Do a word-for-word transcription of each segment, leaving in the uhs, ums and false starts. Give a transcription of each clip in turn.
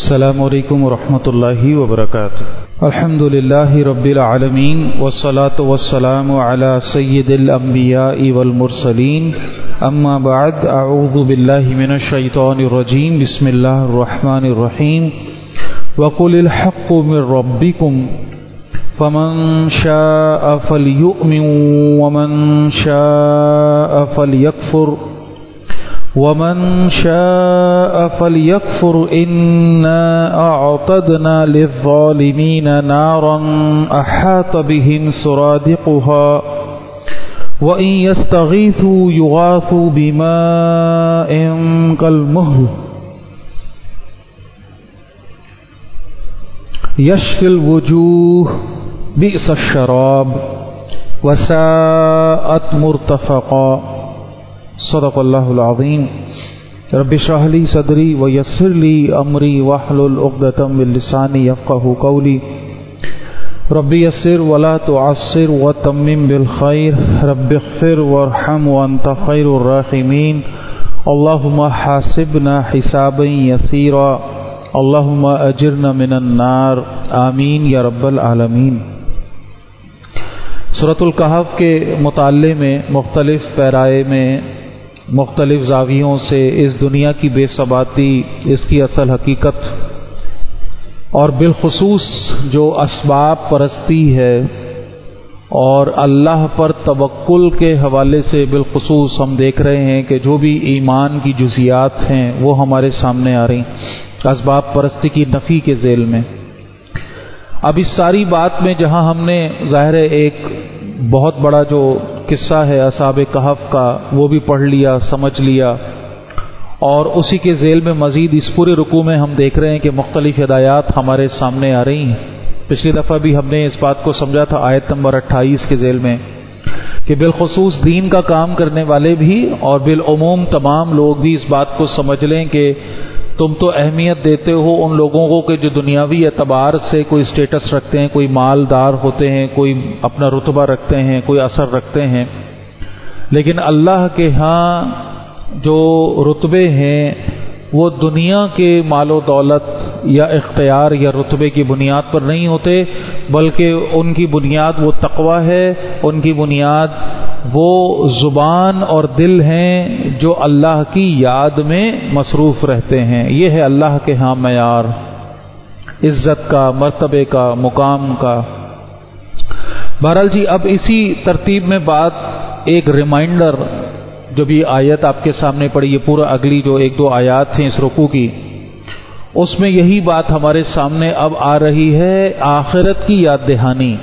السلام علیکم ورحمۃ اللہ وبرکاتہ۔ الحمد للہ رب العالمین والصلاة والسلام علی سید الانبیاء والمرسلین، اما بعد، اعوذ باللہ من الشیطان الرجیم، بسم اللہ الرحمن الرحیم۔ وقل الحق من ربکم فمن شاء فلیؤمن ومن شاء فلیکفر ومن شاء فليكفر إنا أعتدنا للظالمين نارا أحاط بهم سرادقها وإن يستغيثوا يغاثوا بماء كالمهل يشفي الوجوه بئس الشراب وساءت مرتفقا۔ صدق اللہ العظیم۔ رب اشرح لی صدری ویسر لی امری واحلل عقدۃ من لسانی یفقہوا قولی۔ رب یسر ولا تعسر وتمم بالخیر، رب اغفر وارحم وانت خیر الراحمین۔ اللہم حاسبنا حسابا یسیرا، اللہم اجرنا من النار، آمین یا رب العالمین۔ سورۃ الکہف کے مطالعے میں مختلف پیرائے میں مختلف زاویوں سے اس دنیا کی بے ثباتی، اس کی اصل حقیقت اور بالخصوص جو اسباب پرستی ہے اور اللہ پر توکل کے حوالے سے بالخصوص ہم دیکھ رہے ہیں کہ جو بھی ایمان کی جزیات ہیں وہ ہمارے سامنے آ رہی ہیں اسباب پرستی کی نفی کے ذیل میں۔ اب اس ساری بات میں جہاں ہم نے ظاہر ایک بہت بڑا جو قصہ ہے اصحاب کہف کا وہ بھی پڑھ لیا، سمجھ لیا، اور اسی کے ذیل میں مزید اس پورے رکوع میں ہم دیکھ رہے ہیں کہ مختلف ہدایات ہمارے سامنے آ رہی ہیں۔ پچھلی دفعہ بھی ہم نے اس بات کو سمجھا تھا آیت نمبر اٹھائیس کے ذیل میں کہ بالخصوص دین کا کام کرنے والے بھی اور بالعموم تمام لوگ بھی اس بات کو سمجھ لیں کہ تم تو اہمیت دیتے ہو ان لوگوں کو کہ جو دنیاوی اعتبار سے کوئی سٹیٹس رکھتے ہیں، کوئی مالدار ہوتے ہیں، کوئی اپنا رتبہ رکھتے ہیں، کوئی اثر رکھتے ہیں، لیکن اللہ کے ہاں جو رتبے ہیں وہ دنیا کے مال و دولت یا اختیار یا رتبے کی بنیاد پر نہیں ہوتے، بلکہ ان کی بنیاد وہ تقوی ہے، ان کی بنیاد وہ زبان اور دل ہیں جو اللہ کی یاد میں مصروف رہتے ہیں۔ یہ ہے اللہ کے ہاں معیار عزت کا، مرتبے کا، مقام کا۔ بہرحال جی اب اسی ترتیب میں بات ایک ریمائنڈر جو بھی آیت آپ کے سامنے پڑی، یہ پورا اگلی جو ایک دو آیات تھیں اس رکوع کی، اس میں یہی بات ہمارے سامنے اب آ رہی ہے، آخرت کی یاد دہانی۔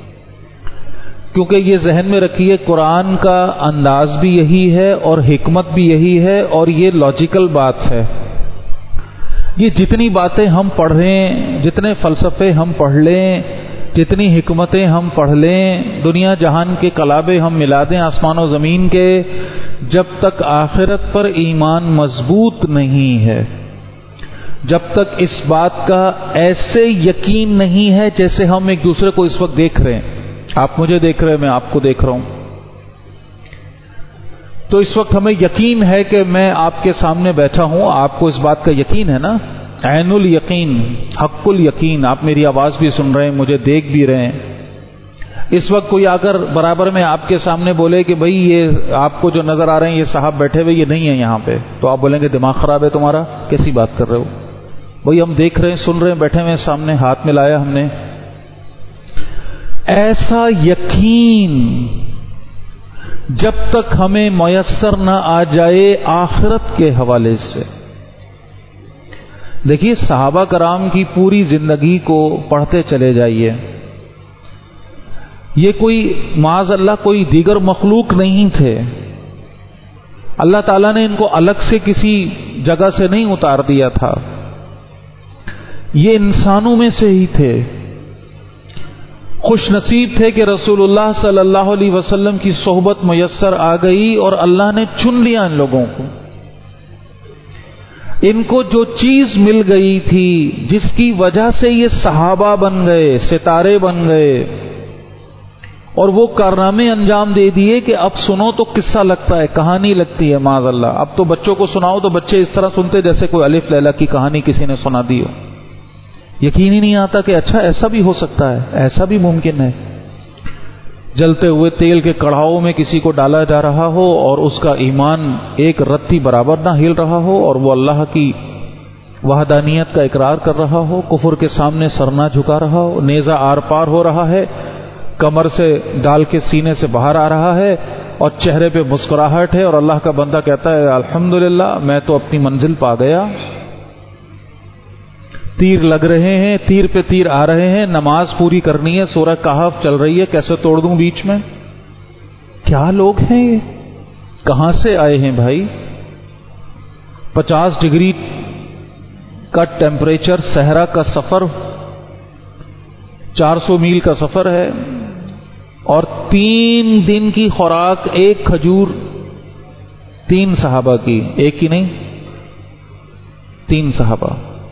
کیونکہ یہ ذہن میں رکھیے قرآن کا انداز بھی یہی ہے اور حکمت بھی یہی ہے اور یہ لاجیکل بات ہے۔ یہ جتنی باتیں ہم پڑھ رہے ہیں، جتنے فلسفے ہم پڑھ لیں، جتنی حکمتیں ہم پڑھ لیں، دنیا جہان کے کلابے ہم ملا دیں آسمان و زمین کے، جب تک آخرت پر ایمان مضبوط نہیں ہے، جب تک اس بات کا ایسے یقین نہیں ہے جیسے ہم ایک دوسرے کو اس وقت دیکھ رہے ہیں، آپ مجھے دیکھ رہے ہیں، میں آپ کو دیکھ رہا ہوں، تو اس وقت ہمیں یقین ہے کہ میں آپ کے سامنے بیٹھا ہوں، آپ کو اس بات کا یقین ہے نا، عین الیقین، حق الیقین، آپ میری آواز بھی سن رہے ہیں، مجھے دیکھ بھی رہے ہیں۔ اس وقت کوئی آ کر برابر میں آپ کے سامنے بولے کہ بھئی یہ آپ کو جو نظر آ رہے ہیں یہ صاحب بیٹھے ہوئے یہ نہیں ہے یہاں پہ، تو آپ بولیں گے دماغ خراب ہے تمہارا، کیسی بات کر رہے ہو؟ بھئی ہم دیکھ رہے ہیں، سن رہے ہیں، بیٹھے ہوئے سامنے، ہاتھ ملایا ہم نے۔ ایسا یقین جب تک ہمیں میسر نہ آ جائے آخرت کے حوالے سے، دیکھیے صحابہ کرام کی پوری زندگی کو پڑھتے چلے جائیے، یہ کوئی معاذ اللہ کوئی دیگر مخلوق نہیں تھے، اللہ تعالیٰ نے ان کو الگ سے کسی جگہ سے نہیں اتار دیا تھا، یہ انسانوں میں سے ہی تھے۔ خوش نصیب تھے کہ رسول اللہ صلی اللہ علیہ وسلم کی صحبت میسر آ گئی اور اللہ نے چن لیا ان لوگوں کو۔ ان کو جو چیز مل گئی تھی جس کی وجہ سے یہ صحابہ بن گئے، ستارے بن گئے، اور وہ کارنامے انجام دے دیے کہ اب سنو تو قصہ لگتا ہے، کہانی لگتی ہے معاذ اللہ۔ اب تو بچوں کو سناؤ تو بچے اس طرح سنتے جیسے کوئی الف لیلا کی کہانی کسی نے سنا دی ہو۔ یقین ہی نہیں آتا کہ اچھا ایسا بھی ہو سکتا ہے، ایسا بھی ممکن ہے۔ جلتے ہوئے تیل کے کڑھاؤ میں کسی کو ڈالا جا رہا ہو اور اس کا ایمان ایک رتی برابر نہ ہل رہا ہو اور وہ اللہ کی وحدانیت کا اقرار کر رہا ہو، کفر کے سامنے سر نہ جھکا رہا ہو، نیزہ آر پار ہو رہا ہے، کمر سے ڈال کے سینے سے باہر آ رہا ہے اور چہرے پہ مسکراہٹ ہے، اور اللہ کا بندہ کہتا ہے الحمدللہ میں تو اپنی منزل پا گیا۔ تیر لگ رہے ہیں، تیر پہ تیر آ رہے ہیں، نماز پوری کرنی ہے، سورہ کہف چل رہی ہے، کیسے توڑ دوں بیچ میں؟ کیا لوگ ہیں یہ؟ کہاں سے آئے ہیں بھائی؟ پچاس ڈگری کا ٹیمپریچر، صحرا کا سفر، چار سو میل کا سفر ہے، اور تین دن کی خوراک ایک کھجور، تین صحابہ کی، ایک کی نہیں، تین صحابہ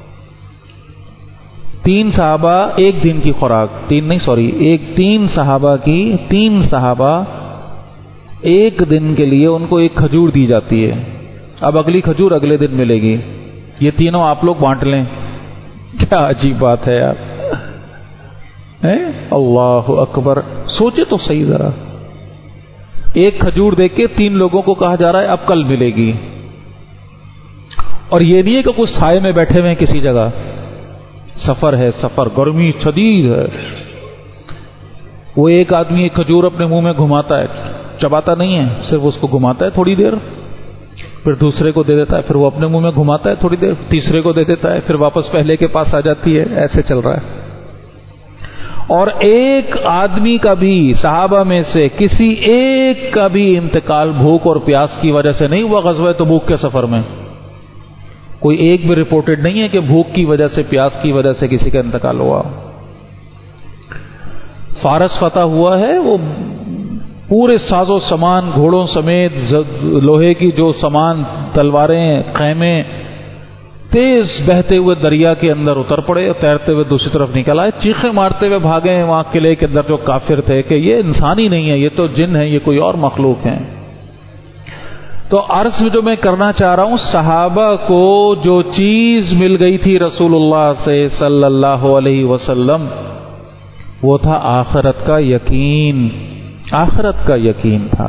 تین صحابہ ایک دن کی خوراک، تین نہیں سوری ایک تین صحابہ کی تین صحابہ ایک دن کے لیے ان کو ایک کھجور دی جاتی ہے۔ اب اگلی کھجور اگلے دن ملے گی، یہ تینوں آپ لوگ بانٹ لیں۔ کیا عجیب بات ہے یار، اللہ اکبر، سوچے تو صحیح ذرا، ایک کھجور دیکھ کے تین لوگوں کو کہا جا رہا ہے اب کل ملے گی، اور یہ نہیں ہے کہ کچھ سائے میں بیٹھے ہوئے ہیں کسی جگہ، سفر ہے، سفر، گرمی شدید ہے، وہ ایک آدمی ایک کھجور اپنے منہ میں گھماتا ہے، چباتا نہیں ہے، صرف اس کو گھماتا ہے تھوڑی دیر، پھر دوسرے کو دے دیتا ہے، پھر وہ اپنے منہ میں گھماتا ہے تھوڑی دیر، تیسرے کو دے دیتا ہے، پھر واپس پہلے کے پاس آ جاتی ہے، ایسے چل رہا ہے۔ اور ایک آدمی کا بھی، صحابہ میں سے کسی ایک کا بھی انتقال بھوک اور پیاس کی وجہ سے نہیں ہوا غزوہ تبوک کے سفر میں، کوئی ایک بھی رپورٹڈ نہیں ہے کہ بھوک کی وجہ سے، پیاس کی وجہ سے کسی کا انتقال ہوا۔ فارس فتح ہوا ہے، وہ پورے ساز و سامان گھوڑوں سمیت، لوہے کی جو سامان، تلواریں، خیمے، تیز بہتے ہوئے دریا کے اندر اتر پڑے، تیرتے ہوئے دوسری طرف نکل آئے، چیخیں مارتے ہوئے بھاگے وہاں قلعے کے اندر جو کافر تھے کہ یہ انسان ہی نہیں ہے، یہ تو جن ہے، یہ کوئی اور مخلوق ہیں۔ تو عرض جو میں کرنا چاہ رہا ہوں، صحابہ کو جو چیز مل گئی تھی رسول اللہ سے صلی اللہ علیہ وسلم، وہ تھا آخرت کا یقین، آخرت کا یقین تھا۔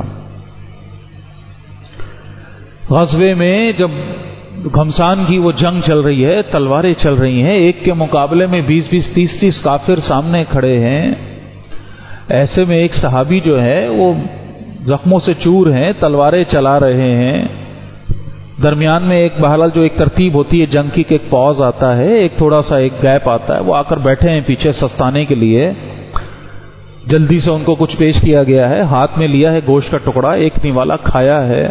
غزوے میں جب گھمسان کی وہ جنگ چل رہی ہے، تلواریں چل رہی ہیں، ایک کے مقابلے میں بیس بیس تیس تیس کافر سامنے کھڑے ہیں، ایسے میں ایک صحابی جو ہے وہ زخموں سے چور ہیں، تلواریں چلا رہے ہیں، درمیان میں ایک بہرحال جو ایک ترتیب ہوتی ہے جنگ کی کہ ایک پاز آتا ہے، ایک تھوڑا سا ایک گیپ آتا ہے، وہ آ کر بیٹھے ہیں پیچھے سستانے کے لیے، جلدی سے ان کو کچھ پیش کیا گیا ہے، ہاتھ میں لیا ہے گوشت کا ٹکڑا، ایک نوالا کھایا ہے،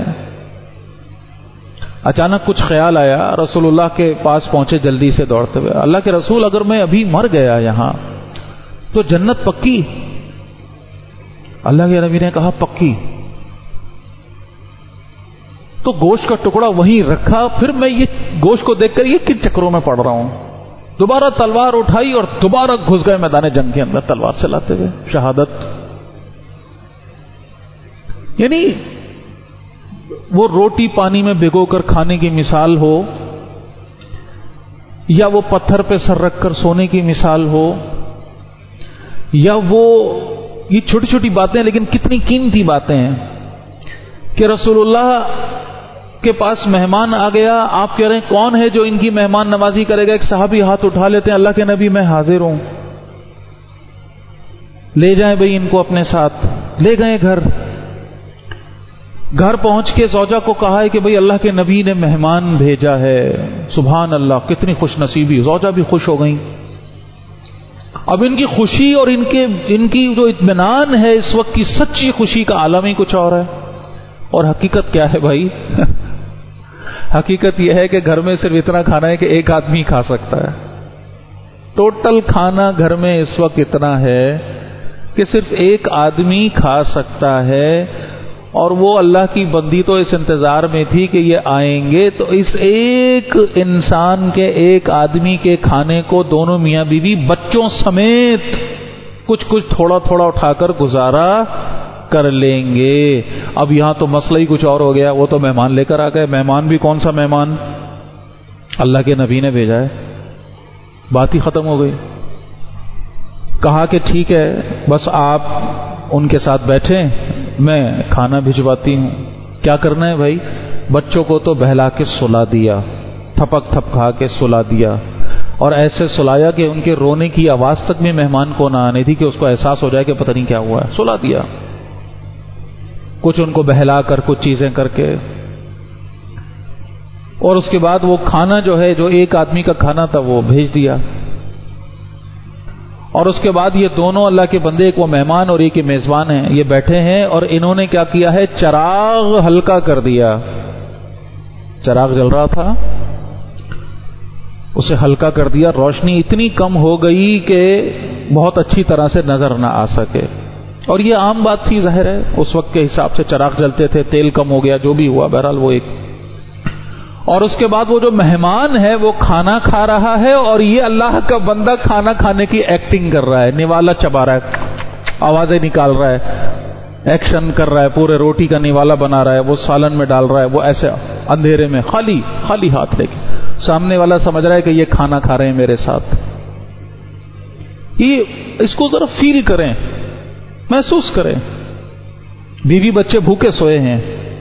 اچانک کچھ خیال آیا، رسول اللہ کے پاس پہنچے جلدی سے دوڑتے ہوئے، اللہ کے رسول اگر میں ابھی مر گیا یہاں تو جنت پکی؟ اللہ کے نبی نے کہا پکی۔ تو گوشت کا ٹکڑا وہیں رکھا، پھر میں یہ گوشت کو دیکھ کر یہ کن چکروں میں پڑ رہا ہوں، دوبارہ تلوار اٹھائی اور دوبارہ گھس گئے میدان جنگ کے اندر تلوار چلاتے ہوئے، شہادت۔ یعنی وہ روٹی پانی میں بھگو کر کھانے کی مثال ہو، یا وہ پتھر پہ سر رکھ کر سونے کی مثال ہو، یا وہ یہ چھوٹی چھوٹی باتیں لیکن کتنی قیمتی باتیں ہیں کہ رسول اللہ کے پاس مہمان آ گیا، آپ کہہ رہے ہیں کون ہے جو ان کی مہمان نوازی کرے گا؟ ایک صحابی ہاتھ اٹھا لیتے ہیں، اللہ کے نبی میں حاضر ہوں، لے جائیں بھئی ان کو اپنے ساتھ۔ لے گئے گھر، گھر پہنچ کے زوجہ کو کہا ہے کہ بھئی اللہ کے نبی نے مہمان بھیجا ہے، سبحان اللہ، کتنی خوش نصیبی، زوجہ بھی خوش ہو گئیں۔ اب ان کی خوشی اور ان کے ان کی جو اطمینان ہے اس وقت کی سچی خوشی کا عالم ہی کچھ اور ہے، اور حقیقت کیا ہے بھائی؟ حقیقت یہ ہے کہ گھر میں صرف اتنا کھانا ہے کہ ایک آدمی کھا سکتا ہے، ٹوٹل کھانا گھر میں اس وقت اتنا ہے کہ صرف ایک آدمی کھا سکتا ہے، اور وہ اللہ کی بندی تو اس انتظار میں تھی کہ یہ آئیں گے تو اس ایک انسان کے، ایک آدمی کے کھانے کو دونوں میاں بیوی بچوں سمیت کچھ کچھ تھوڑا تھوڑا اٹھا کر گزارا کر لیں گے۔ اب یہاں تو مسئلہ ہی کچھ اور ہو گیا، وہ تو مہمان لے کر آ گئے، مہمان بھی کون سا مہمان؟ اللہ کے نبی نے بھیجا ہے، بات ہی ختم ہو گئی. کہا کہ ٹھیک ہے بس آپ ان کے ساتھ بیٹھیں، میں کھانا بھجواتی ہوں. کیا کرنا ہے بھائی؟ بچوں کو تو بہلا کے سلا دیا، تھپک تھپ کھا کے سلا دیا، اور ایسے سلایا کہ ان کے رونے کی آواز تک بھی مہمان کو نہ آنے تھی کہ اس کو احساس ہو جائے کہ پتہ نہیں کیا ہوا ہے. سلا دیا، کچھ ان کو بہلا کر، کچھ چیزیں کر کے، اور اس کے بعد وہ کھانا جو ہے جو ایک آدمی کا کھانا تھا وہ بھیج دیا. اور اس کے بعد یہ دونوں اللہ کے بندے، ایک وہ مہمان اور ایک یہ میزبان ہیں، یہ بیٹھے ہیں اور انہوں نے کیا کیا ہے؟ چراغ ہلکا کر دیا. چراغ جل رہا تھا، اسے ہلکا کر دیا، روشنی اتنی کم ہو گئی کہ بہت اچھی طرح سے نظر نہ آ سکے. اور یہ عام بات تھی، ظاہر ہے اس وقت کے حساب سے چراغ جلتے تھے، تیل کم ہو گیا، جو بھی ہوا بہرحال وہ ایک. اور اس کے بعد وہ جو مہمان ہے وہ کھانا کھا رہا ہے اور یہ اللہ کا بندہ کھانا کھانے کی ایکٹنگ کر رہا ہے، نوالا چبا رہا ہے، آوازیں نکال رہا ہے، ایکشن کر رہا ہے، پورے روٹی کا نوالا بنا رہا ہے، وہ سالن میں ڈال رہا ہے، وہ ایسے اندھیرے میں خالی خالی ہاتھ لے کے. سامنے والا سمجھ رہا ہے کہ یہ کھانا کھا رہے ہیں میرے ساتھ. یہ اس کو ذرا فیل کریں، محسوس کریں. بیوی بچے بھوکے سوئے ہیں،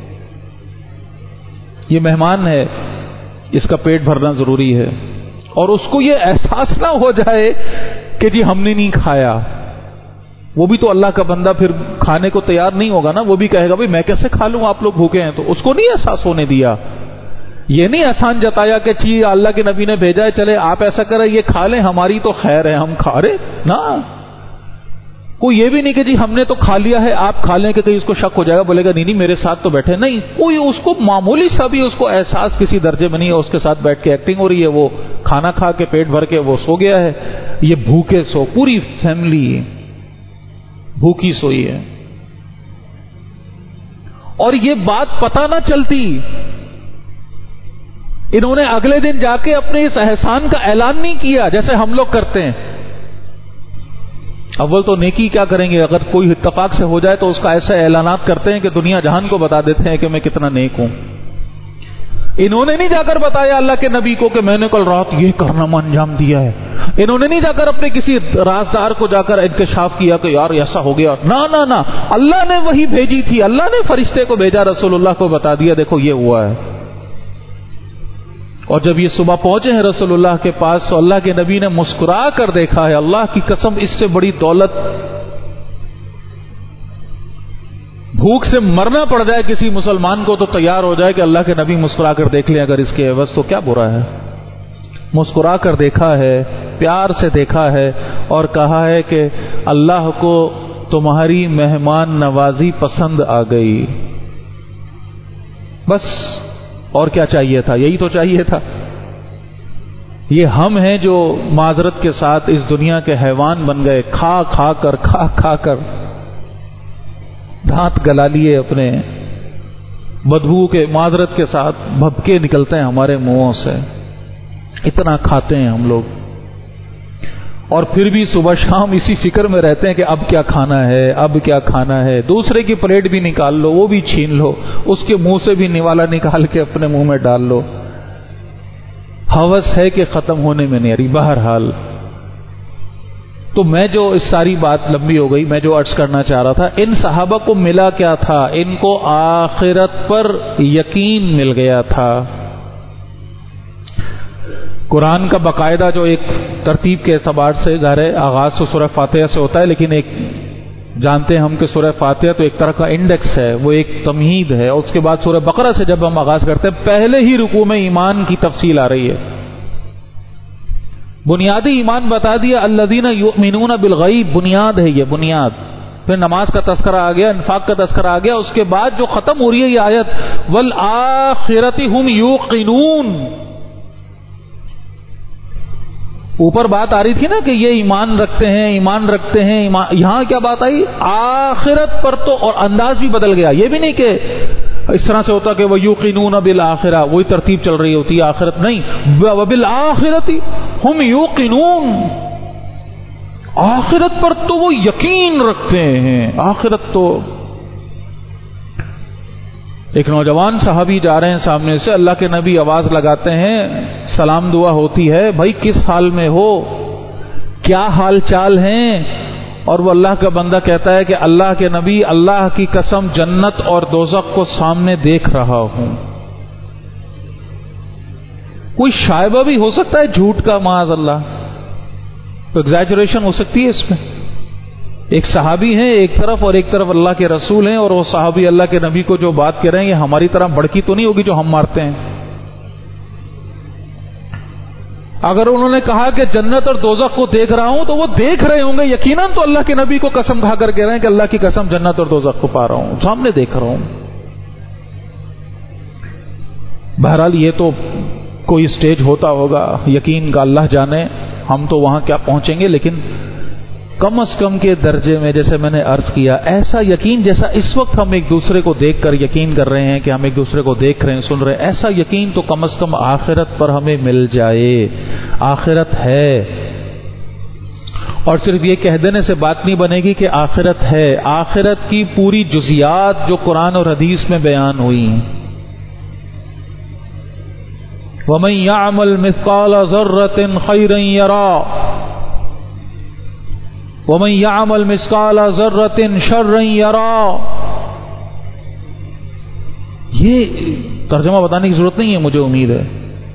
یہ مہمان ہے، اس کا پیٹ بھرنا ضروری ہے، اور اس کو یہ احساس نہ ہو جائے کہ جی ہم نے نہیں کھایا. وہ بھی تو اللہ کا بندہ پھر کھانے کو تیار نہیں ہوگا نا، وہ بھی کہے گا بھائی میں کیسے کھا لوں، آپ لوگ بھوکے ہیں. تو اس کو نہیں احساس ہونے دیا، یہ نہیں احسان جتایا کہ جی اللہ کے نبی نے بھیجا ہے چلے آپ ایسا کریں یہ کھا لیں، ہماری تو خیر ہے ہم کھا رہے نا. کوئی یہ بھی نہیں کہ جی ہم نے تو کھا لیا ہے آپ کھا لیں کہ کہیں اس کو شک ہو جائے گا، بولے گا نہیں نہیں میرے ساتھ تو بیٹھے. نہیں، کوئی اس کو معمولی سا بھی اس کو احساس کسی درجے میں نہیں ہے، اس کے ساتھ بیٹھ کے ایکٹنگ ہو رہی ہے، وہ کھانا کھا کے پیٹ بھر کے وہ سو گیا ہے. یہ بھوکے سو، پوری فیملی بھوکی سوئی ہے. اور یہ بات پتہ نہ چلتی، انہوں نے اگلے دن جا کے اپنے اس احسان کا اعلان نہیں کیا جیسے ہم لوگ کرتے ہیں. اول تو نیکی کیا کریں گے، اگر کوئی اتفاق سے ہو جائے تو اس کا ایسے اعلانات کرتے ہیں کہ دنیا جہان کو بتا دیتے ہیں کہ میں کتنا نیک ہوں. انہوں نے نہیں جا کر بتایا اللہ کے نبی کو کہ میں نے کل رات یہ کارنامہ انجام دیا ہے. انہوں نے نہیں جا کر اپنے کسی رازدار کو جا کر انکشاف کیا کہ یار ایسا ہو گیا. نہ نہ نہ، اللہ نے وہی بھیجی تھی، اللہ نے فرشتے کو بھیجا، رسول اللہ کو بتا دیا دیکھو یہ ہوا ہے. اور جب یہ صبح پہنچے ہیں رسول اللہ کے پاس تو اللہ کے نبی نے مسکرا کر دیکھا ہے. اللہ کی قسم اس سے بڑی دولت، بھوک سے مرنا پڑ جائے کسی مسلمان کو تو تیار ہو جائے کہ اللہ کے نبی مسکرا کر دیکھ لیں اگر اس کے عوض، تو کیا برا ہے. مسکرا کر دیکھا ہے، پیار سے دیکھا ہے اور کہا ہے کہ اللہ کو تمہاری مہمان نوازی پسند آ گئی. بس اور کیا چاہیے تھا؟ یہی تو چاہیے تھا. یہ ہم ہیں جو معذرت کے ساتھ اس دنیا کے حیوان بن گئے، کھا کھا کر کھا کھا کر دانت گلا لیے اپنے، بدبو کے معذرت کے ساتھ بھبکے نکلتے ہیں ہمارے منہوں سے، اتنا کھاتے ہیں ہم لوگ. اور پھر بھی صبح شام اسی فکر میں رہتے ہیں کہ اب کیا کھانا ہے، اب کیا کھانا ہے. دوسرے کی پلیٹ بھی نکال لو، وہ بھی چھین لو، اس کے منہ سے بھی نوالا نکال کے اپنے منہ میں ڈال لو. ہوس ہے کہ ختم ہونے میں نہیں آ رہی. بہرحال تو میں جو اس ساری بات لمبی ہو گئی، میں جو عرض کرنا چاہ رہا تھا، ان صحابہ کو ملا کیا تھا؟ ان کو آخرت پر یقین مل گیا تھا. قرآن کا باقاعدہ جو ایک ترتیب کے اعتبار سے ظاہر ہے آغاز تو سورہ فاتحہ سے ہوتا ہے، لیکن ایک جانتے ہیں ہم کہ سورہ فاتحہ تو ایک طرح کا انڈیکس ہے، وہ ایک تمہید ہے. اور اس کے بعد سورہ بقرہ سے جب ہم آغاز کرتے ہیں پہلے ہی رکوع میں ایمان کی تفصیل آ رہی ہے. بنیادی ایمان بتا دیا، الذین یؤمنون بالغیب، بنیاد ہے یہ، بنیاد. پھر نماز کا تذکرہ آ گیا، انفاق کا تذکرہ آ گیا. اس کے بعد جو ختم ہو رہی ہے یہ آیت والآخرۃ ھم یوقنون، اوپر بات آ رہی تھی نا کہ یہ ایمان رکھتے ہیں ایمان رکھتے ہیں ایمان. یہاں کیا بات آئی؟ آخرت پر. تو اور انداز بھی بدل گیا. یہ بھی نہیں کہ اس طرح سے ہوتا کہ وہ یوقنون بالآخرہ، وہی ترتیب چل رہی ہوتی ہے آخرت نہیں، وبالآخرۃ ہم یوقنون، آخرت پر تو وہ یقین رکھتے ہیں. آخرت تو ایک نوجوان صحابی جا رہے ہیں سامنے سے، اللہ کے نبی آواز لگاتے ہیں، سلام دعا ہوتی ہے، بھائی کس حال میں ہو، کیا حال چال ہیں؟ اور وہ اللہ کا بندہ کہتا ہے کہ اللہ کے نبی، اللہ کی قسم جنت اور دوزخ کو سامنے دیکھ رہا ہوں۔ کوئی شائبہ بھی ہو سکتا ہے جھوٹ کا، معاذ اللہ، تو ایگزیجریشن ہو سکتی ہے اس میں۔ ایک صحابی ہیں ایک طرف اور ایک طرف اللہ کے رسول ہیں، اور وہ صحابی اللہ کے نبی کو جو بات کہہ رہے ہیں یہ ہماری طرح بڑکی تو نہیں ہوگی جو ہم مارتے ہیں۔ اگر انہوں نے کہا کہ جنت اور دوزخ کو دیکھ رہا ہوں تو وہ دیکھ رہے ہوں گے یقیناً، تو اللہ کے نبی کو قسم کھا کر کہہ رہے ہیں کہ اللہ کی قسم جنت اور دوزخ کو پا رہا ہوں، سامنے دیکھ رہا ہوں۔ بہرحال یہ تو کوئی سٹیج ہوتا ہوگا یقین کا، اللہ جانے، ہم تو وہاں کیا پہنچیں گے، لیکن کم از کم کے درجے میں جیسے میں نے عرض کیا، ایسا یقین جیسا اس وقت ہم ایک دوسرے کو دیکھ کر یقین کر رہے ہیں کہ ہم ایک دوسرے کو دیکھ رہے ہیں، سن رہے ہیں، ایسا یقین تو کم از کم آخرت پر ہمیں مل جائے۔ آخرت ہے، اور صرف یہ کہہ دینے سے بات نہیں بنے گی کہ آخرت ہے، آخرت کی پوری جزیات جو قرآن اور حدیث میں بیان ہوئی ہیں۔ وَمَن يَعْمَلْ مِثْقَالَ ذَرَّةٍ خَيْرًا يَرَهُ وَمَن يَعْمَلْ مِثْقَالَ ذَرَّةٍ شَرًّا يَرَهُ۔ یہ ترجمہ بتانے کی ضرورت نہیں ہے، مجھے امید ہے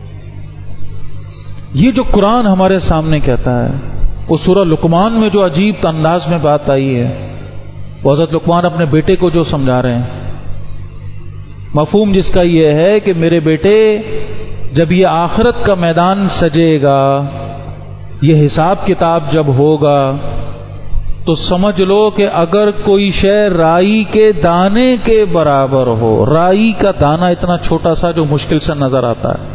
یہ جو قرآن ہمارے سامنے کہتا ہے، اس سورہ لقمان میں جو عجیب انداز میں بات آئی ہے، وہ حضرت لقمان اپنے بیٹے کو جو سمجھا رہے ہیں، مفہوم جس کا یہ ہے کہ میرے بیٹے، جب یہ آخرت کا میدان سجے گا، یہ حساب کتاب جب ہوگا، تو سمجھ لو کہ اگر کوئی شے رائی کے دانے کے برابر ہو، رائی کا دانہ اتنا چھوٹا سا جو مشکل سے نظر آتا ہے،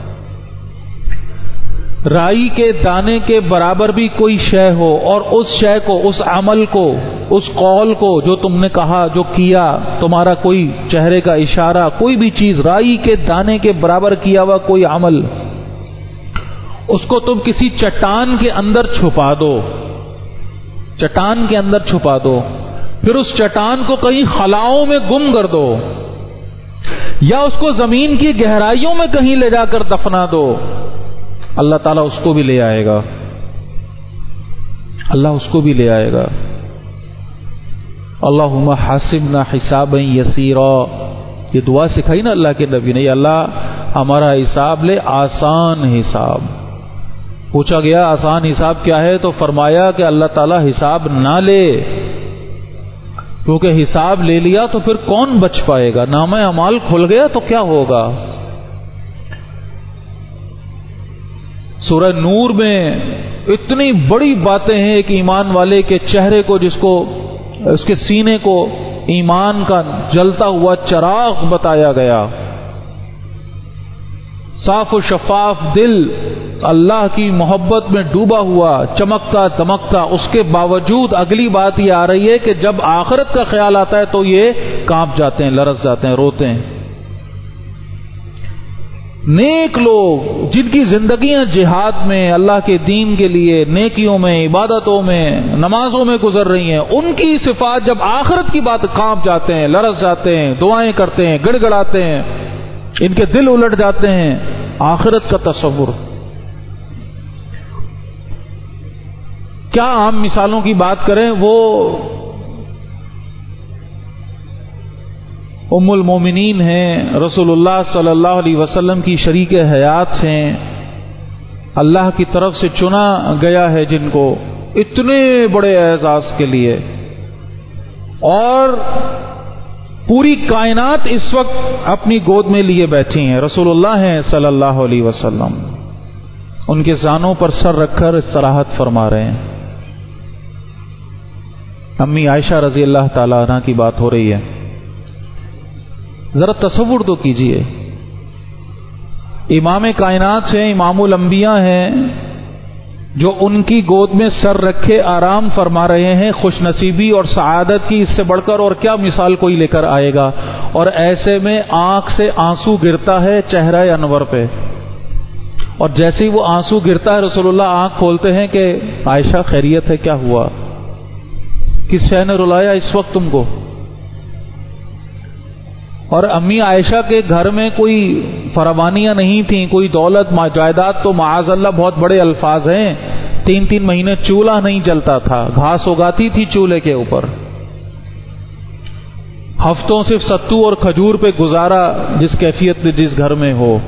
رائی کے دانے کے برابر بھی کوئی شے ہو، اور اس شے کو، اس عمل کو، اس قول کو جو تم نے کہا، جو کیا، تمہارا کوئی چہرے کا اشارہ، کوئی بھی چیز، رائی کے دانے کے برابر کیا ہوا کوئی عمل، اس کو تم کسی چٹان کے اندر چھپا دو، چٹان کے اندر چھپا دو، پھر اس چٹان کو کہیں خلاؤں میں گم کر دو، یا اس کو زمین کی گہرائیوں میں کہیں لے جا کر دفنا دو، اللہ تعالیٰ اس کو بھی لے آئے گا، اللہ اس کو بھی لے آئے گا۔ اللہم حاسبنا حسابا یسیرا، یہ دعا سکھائی نا اللہ کے نبی نے، یا اللہ ہمارا حساب لے، آسان حساب۔ پوچھا گیا آسان حساب کیا ہے، تو فرمایا کہ اللہ تعالیٰ حساب نہ لے، کیونکہ حساب لے لیا تو پھر کون بچ پائے گا، نامہ اعمال کھل گیا تو کیا ہوگا۔ سورہ نور میں اتنی بڑی باتیں ہیں ایک ایمان والے کے چہرے کو، جس کو، اس کے سینے کو ایمان کا جلتا ہوا چراغ بتایا گیا، صاف و شفاف دل، اللہ کی محبت میں ڈوبا ہوا، چمکتا دمکتا، اس کے باوجود اگلی بات یہ آ رہی ہے کہ جب آخرت کا خیال آتا ہے تو یہ کانپ جاتے ہیں، لرز جاتے ہیں، روتے ہیں۔ نیک لوگ جن کی زندگیاں جہاد میں، اللہ کے دین کے لیے، نیکیوں میں، عبادتوں میں، نمازوں میں گزر رہی ہیں، ان کی صفات جب آخرت کی بات، کانپ جاتے ہیں، لرز جاتے ہیں، دعائیں کرتے ہیں، گڑ گڑاتے ہیں، ان کے دل الٹ جاتے ہیں۔ آخرت کا تصور کیا عام مثالوں کی بات کریں، وہ ام المومنین ہیں، رسول اللہ صلی اللہ علیہ وسلم کی شریک حیات ہیں، اللہ کی طرف سے چنا گیا ہے جن کو اتنے بڑے اعزاز کے لیے، اور پوری کائنات اس وقت اپنی گود میں لیے بیٹھی ہیں، رسول اللہ ہیں صلی اللہ علیہ وسلم، ان کے زانوں پر سر رکھ کر استراحت فرما رہے ہیں۔ امی عائشہ رضی اللہ تعالی عنہ کی بات ہو رہی ہے، ذرا تصور تو کیجئے، امام کائنات ہیں، امام الانبیاء ہیں، جو ان کی گود میں سر رکھے آرام فرما رہے ہیں، خوش نصیبی اور سعادت کی اس سے بڑھ کر اور کیا مثال کوئی لے کر آئے گا، اور ایسے میں آنکھ سے آنسو گرتا ہے چہرہ انور پہ، اور جیسے ہی وہ آنسو گرتا ہے رسول اللہ آنکھ کھولتے ہیں کہ عائشہ خیریت ہے، کیا ہوا، کس شے نے رلایا اس وقت تم کو؟ اور امی عائشہ کے گھر میں کوئی فراوانیاں نہیں تھیں، کوئی دولت جائیداد تو معاذ اللہ بہت بڑے الفاظ ہیں، تین تین مہینے چولہا نہیں جلتا تھا، گھاس اگاتی تھی چولہے کے اوپر، ہفتوں صرف ستو اور کھجور پہ گزارا جس کیفیت میں جس گھر میں ہو.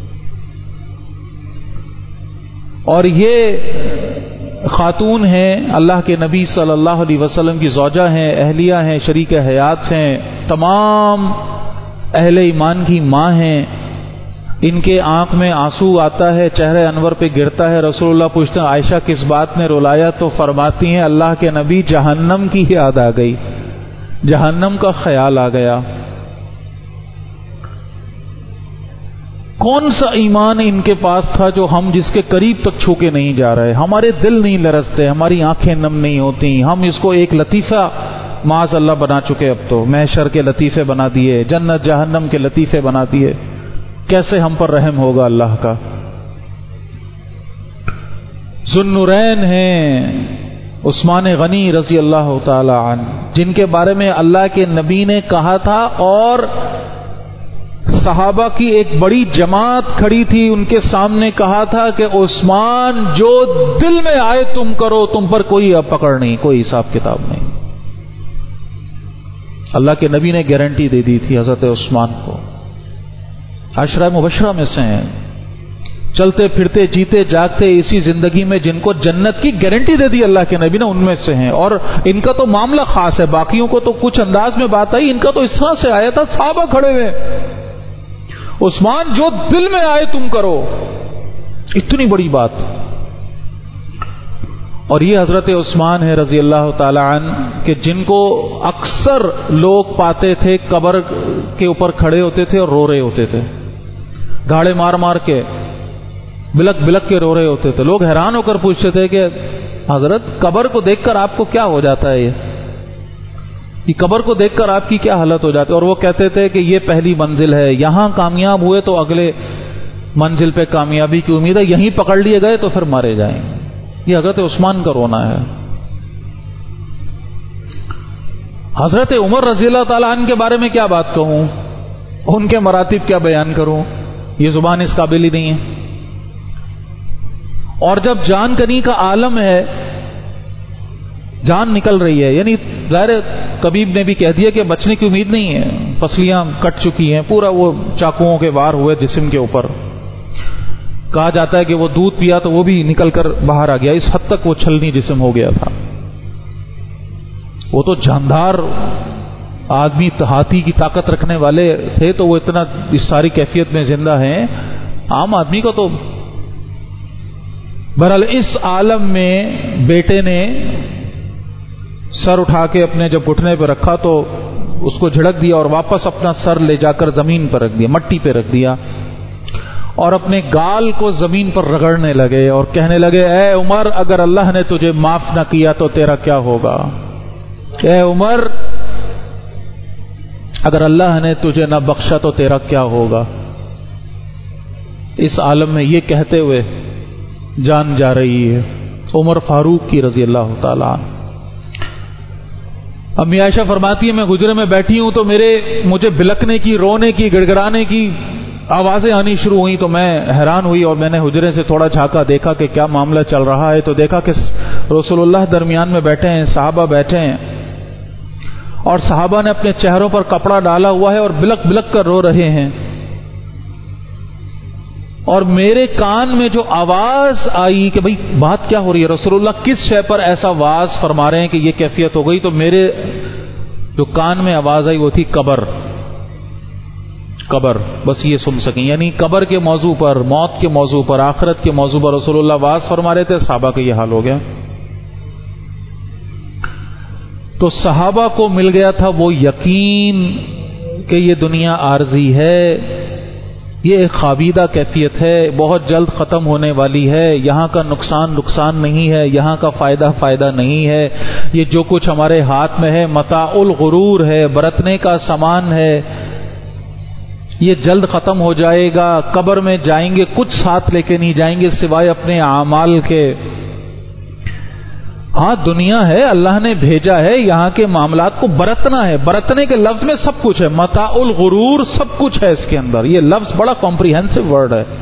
اور یہ خاتون ہیں اللہ کے نبی صلی اللہ علیہ وسلم کی زوجہ ہیں، اہلیہ ہیں، شریک حیات ہیں، تمام اہل ایمان کی ماں ہیں. ان کے آنکھ میں آنسو آتا ہے، چہرے انور پہ گرتا ہے. رسول اللہ پوچھتے ہیں عائشہ کس بات نے رلایا؟ تو فرماتی ہیں اللہ کے نبی جہنم کی یاد آ گئی، جہنم کا خیال آ گیا. کون سا ایمان ان کے پاس تھا جو ہم جس کے قریب تک چھو کے نہیں جا رہے؟ ہمارے دل نہیں لرزتے، ہماری آنکھیں نم نہیں ہوتی، ہم اس کو ایک لطیفہ معاذ اللہ بنا چکے. اب تو محشر کے لطیفے بنا دیے، جنت جہنم کے لطیفے بنا دیے. کیسے ہم پر رحم ہوگا اللہ کا؟ ذوالنورین ہیں عثمان غنی رضی اللہ تعالی عنہ، جن کے بارے میں اللہ کے نبی نے کہا تھا اور صحابہ کی ایک بڑی جماعت کھڑی تھی، ان کے سامنے کہا تھا کہ عثمان جو دل میں آئے تم کرو، تم پر کوئی اب پکڑ نہیں، کوئی حساب کتاب نہیں. اللہ کے نبی نے گارنٹی دے دی تھی حضرت عثمان کو. عشرہ مبشرہ میں سے ہیں، چلتے پھرتے جیتے جاگتے اسی زندگی میں جن کو جنت کی گارنٹی دے دی اللہ کے نبی نے، ان میں سے ہیں. اور ان کا تو معاملہ خاص ہے، باقیوں کو تو کچھ انداز میں بات آئی، ان کا تو اس طرح سے آیا تھا صحابہ کھڑے ہوئے، عثمان جو دل میں آئے تم کرو. اتنی بڑی بات. اور یہ حضرت عثمان ہے رضی اللہ تعالی عنہ کہ جن کو اکثر لوگ پاتے تھے قبر کے اوپر کھڑے ہوتے تھے اور رو رہے ہوتے تھے، گاڑے مار مار کے بلک بلک کے رو رہے ہوتے تھے. لوگ حیران ہو کر پوچھتے تھے کہ حضرت قبر کو دیکھ کر آپ کو کیا ہو جاتا ہے، یہ یہ قبر کو دیکھ کر آپ کی کیا حالت ہو جاتی ہے؟ اور وہ کہتے تھے کہ یہ پہلی منزل ہے، یہاں کامیاب ہوئے تو اگلے منزل پہ کامیابی کی امید ہے، یہیں پکڑ لیے گئے تو پھر مارے جائیں گے. یہ حضرت عثمان کا رونا ہے. حضرت عمر رضی اللہ تعالیٰ عنہ کے بارے میں کیا بات کہوں، ان کے مراتب کیا بیان کروں، یہ زبان اس قابل ہی نہیں ہے. اور جب جان کنی کا عالم ہے، جان نکل رہی ہے، یعنی ظاہر طبیب نے بھی کہہ دیا کہ بچنے کی امید نہیں ہے، پسلیاں کٹ چکی ہیں، پورا وہ چاقوؤں کے وار ہوئے جسم کے اوپر. کہا جاتا ہے کہ وہ دودھ پیا تو وہ بھی نکل کر باہر آ گیا، اس حد تک وہ چھلنی جسم ہو گیا تھا. وہ تو جاندار آدمی، ہاتھی کی طاقت رکھنے والے تھے، تو وہ اتنا اس ساری کیفیت میں زندہ ہیں. عام آدمی کو تو بہرحال اس عالم میں بیٹے نے سر اٹھا کے اپنے جب گھٹنے پہ رکھا تو اس کو جھڑک دیا اور واپس اپنا سر لے جا کر زمین پر رکھ دیا، مٹی پہ رکھ دیا، اور اپنے گال کو زمین پر رگڑنے لگے اور کہنے لگے اے عمر اگر اللہ نے تجھے معاف نہ کیا تو تیرا کیا ہوگا؟ اے عمر اگر اللہ نے تجھے نہ بخشا تو تیرا کیا ہوگا؟ اس عالم میں یہ کہتے ہوئے جان جا رہی ہے عمر فاروق کی رضی اللہ تعالی عنہ. امی عائشہ فرماتی ہے میں حجرے میں بیٹھی ہوں تو میرے مجھے بلکنے کی، رونے کی، گڑ گڑانے کی آوازیں آنی شروع ہوئیں تو میں حیران ہوئی اور میں نے حجرے سے تھوڑا جھانکا، دیکھا کہ کیا معاملہ چل رہا ہے. تو دیکھا کہ رسول اللہ درمیان میں بیٹھے ہیں، صحابہ بیٹھے ہیں اور صحابہ نے اپنے چہروں پر کپڑا ڈالا ہوا ہے اور بلک بلک کر رو رہے ہیں. اور میرے کان میں جو آواز آئی کہ بھئی بات کیا ہو رہی ہے، رسول اللہ کس شے پر ایسا واز فرما رہے ہیں کہ یہ کیفیت ہو گئی، تو میرے جو کان میں آواز آئی وہ تھی قبر، قبر، بس یہ سن سکیں. یعنی قبر کے موضوع پر، موت کے موضوع پر، آخرت کے موضوع پر رسول اللہ واز فرما رہے تھے. صحابہ کا یہ حال ہو گیا. تو صحابہ کو مل گیا تھا وہ یقین کہ یہ دنیا عارضی ہے، یہ ایک خابیدہ کیفیت ہے، بہت جلد ختم ہونے والی ہے، یہاں کا نقصان نقصان نہیں ہے، یہاں کا فائدہ فائدہ نہیں ہے، یہ جو کچھ ہمارے ہاتھ میں ہے متاع الغرور ہے، برتنے کا سامان ہے، یہ جلد ختم ہو جائے گا. قبر میں جائیں گے کچھ ساتھ لے کے نہیں جائیں گے سوائے اپنے اعمال کے. ہاں دنیا ہے، اللہ نے بھیجا ہے، یہاں کے معاملات کو برتنا ہے. برتنے کے لفظ میں سب کچھ ہے، متاع الغرور سب کچھ ہے اس کے اندر. یہ لفظ بڑا کمپریہنسو ورڈ ہے.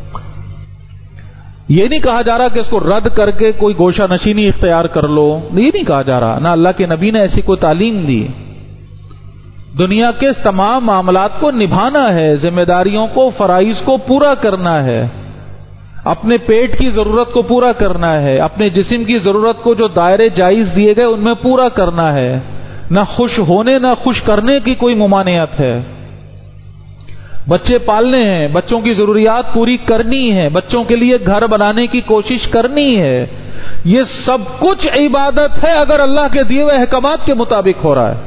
یہ نہیں کہا جا رہا کہ اس کو رد کر کے کوئی گوشہ نشینی اختیار کر لو، یہ نہیں کہا جا رہا. نہ اللہ کے نبی نے ایسی کوئی تعلیم دی. دنیا کے تمام معاملات کو نبھانا ہے، ذمہ داریوں کو، فرائض کو پورا کرنا ہے، اپنے پیٹ کی ضرورت کو پورا کرنا ہے، اپنے جسم کی ضرورت کو جو دائرے جائز دیے گئے ان میں پورا کرنا ہے. نہ خوش ہونے نہ خوش کرنے کی کوئی ممانعت ہے. بچے پالنے ہیں، بچوں کی ضروریات پوری کرنی ہے، بچوں کے لیے گھر بنانے کی کوشش کرنی ہے. یہ سب کچھ عبادت ہے اگر اللہ کے دیے ہوئے احکامات کے مطابق ہو رہا ہے.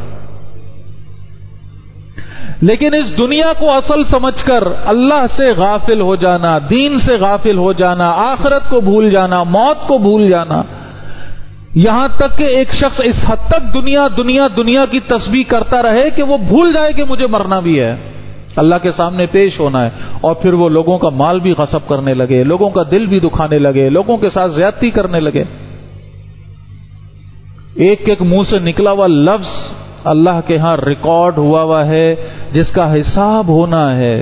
لیکن اس دنیا کو اصل سمجھ کر اللہ سے غافل ہو جانا، دین سے غافل ہو جانا، آخرت کو بھول جانا، موت کو بھول جانا، یہاں تک کہ ایک شخص اس حد تک دنیا دنیا دنیا کی تسبیح کرتا رہے کہ وہ بھول جائے کہ مجھے مرنا بھی ہے، اللہ کے سامنے پیش ہونا ہے، اور پھر وہ لوگوں کا مال بھی غصب کرنے لگے، لوگوں کا دل بھی دکھانے لگے، لوگوں کے ساتھ زیادتی کرنے لگے. ایک ایک منہ سے نکلا ہوا لفظ اللہ کے ہاں ریکارڈ ہوا ہوا ہے جس کا حساب ہونا ہے.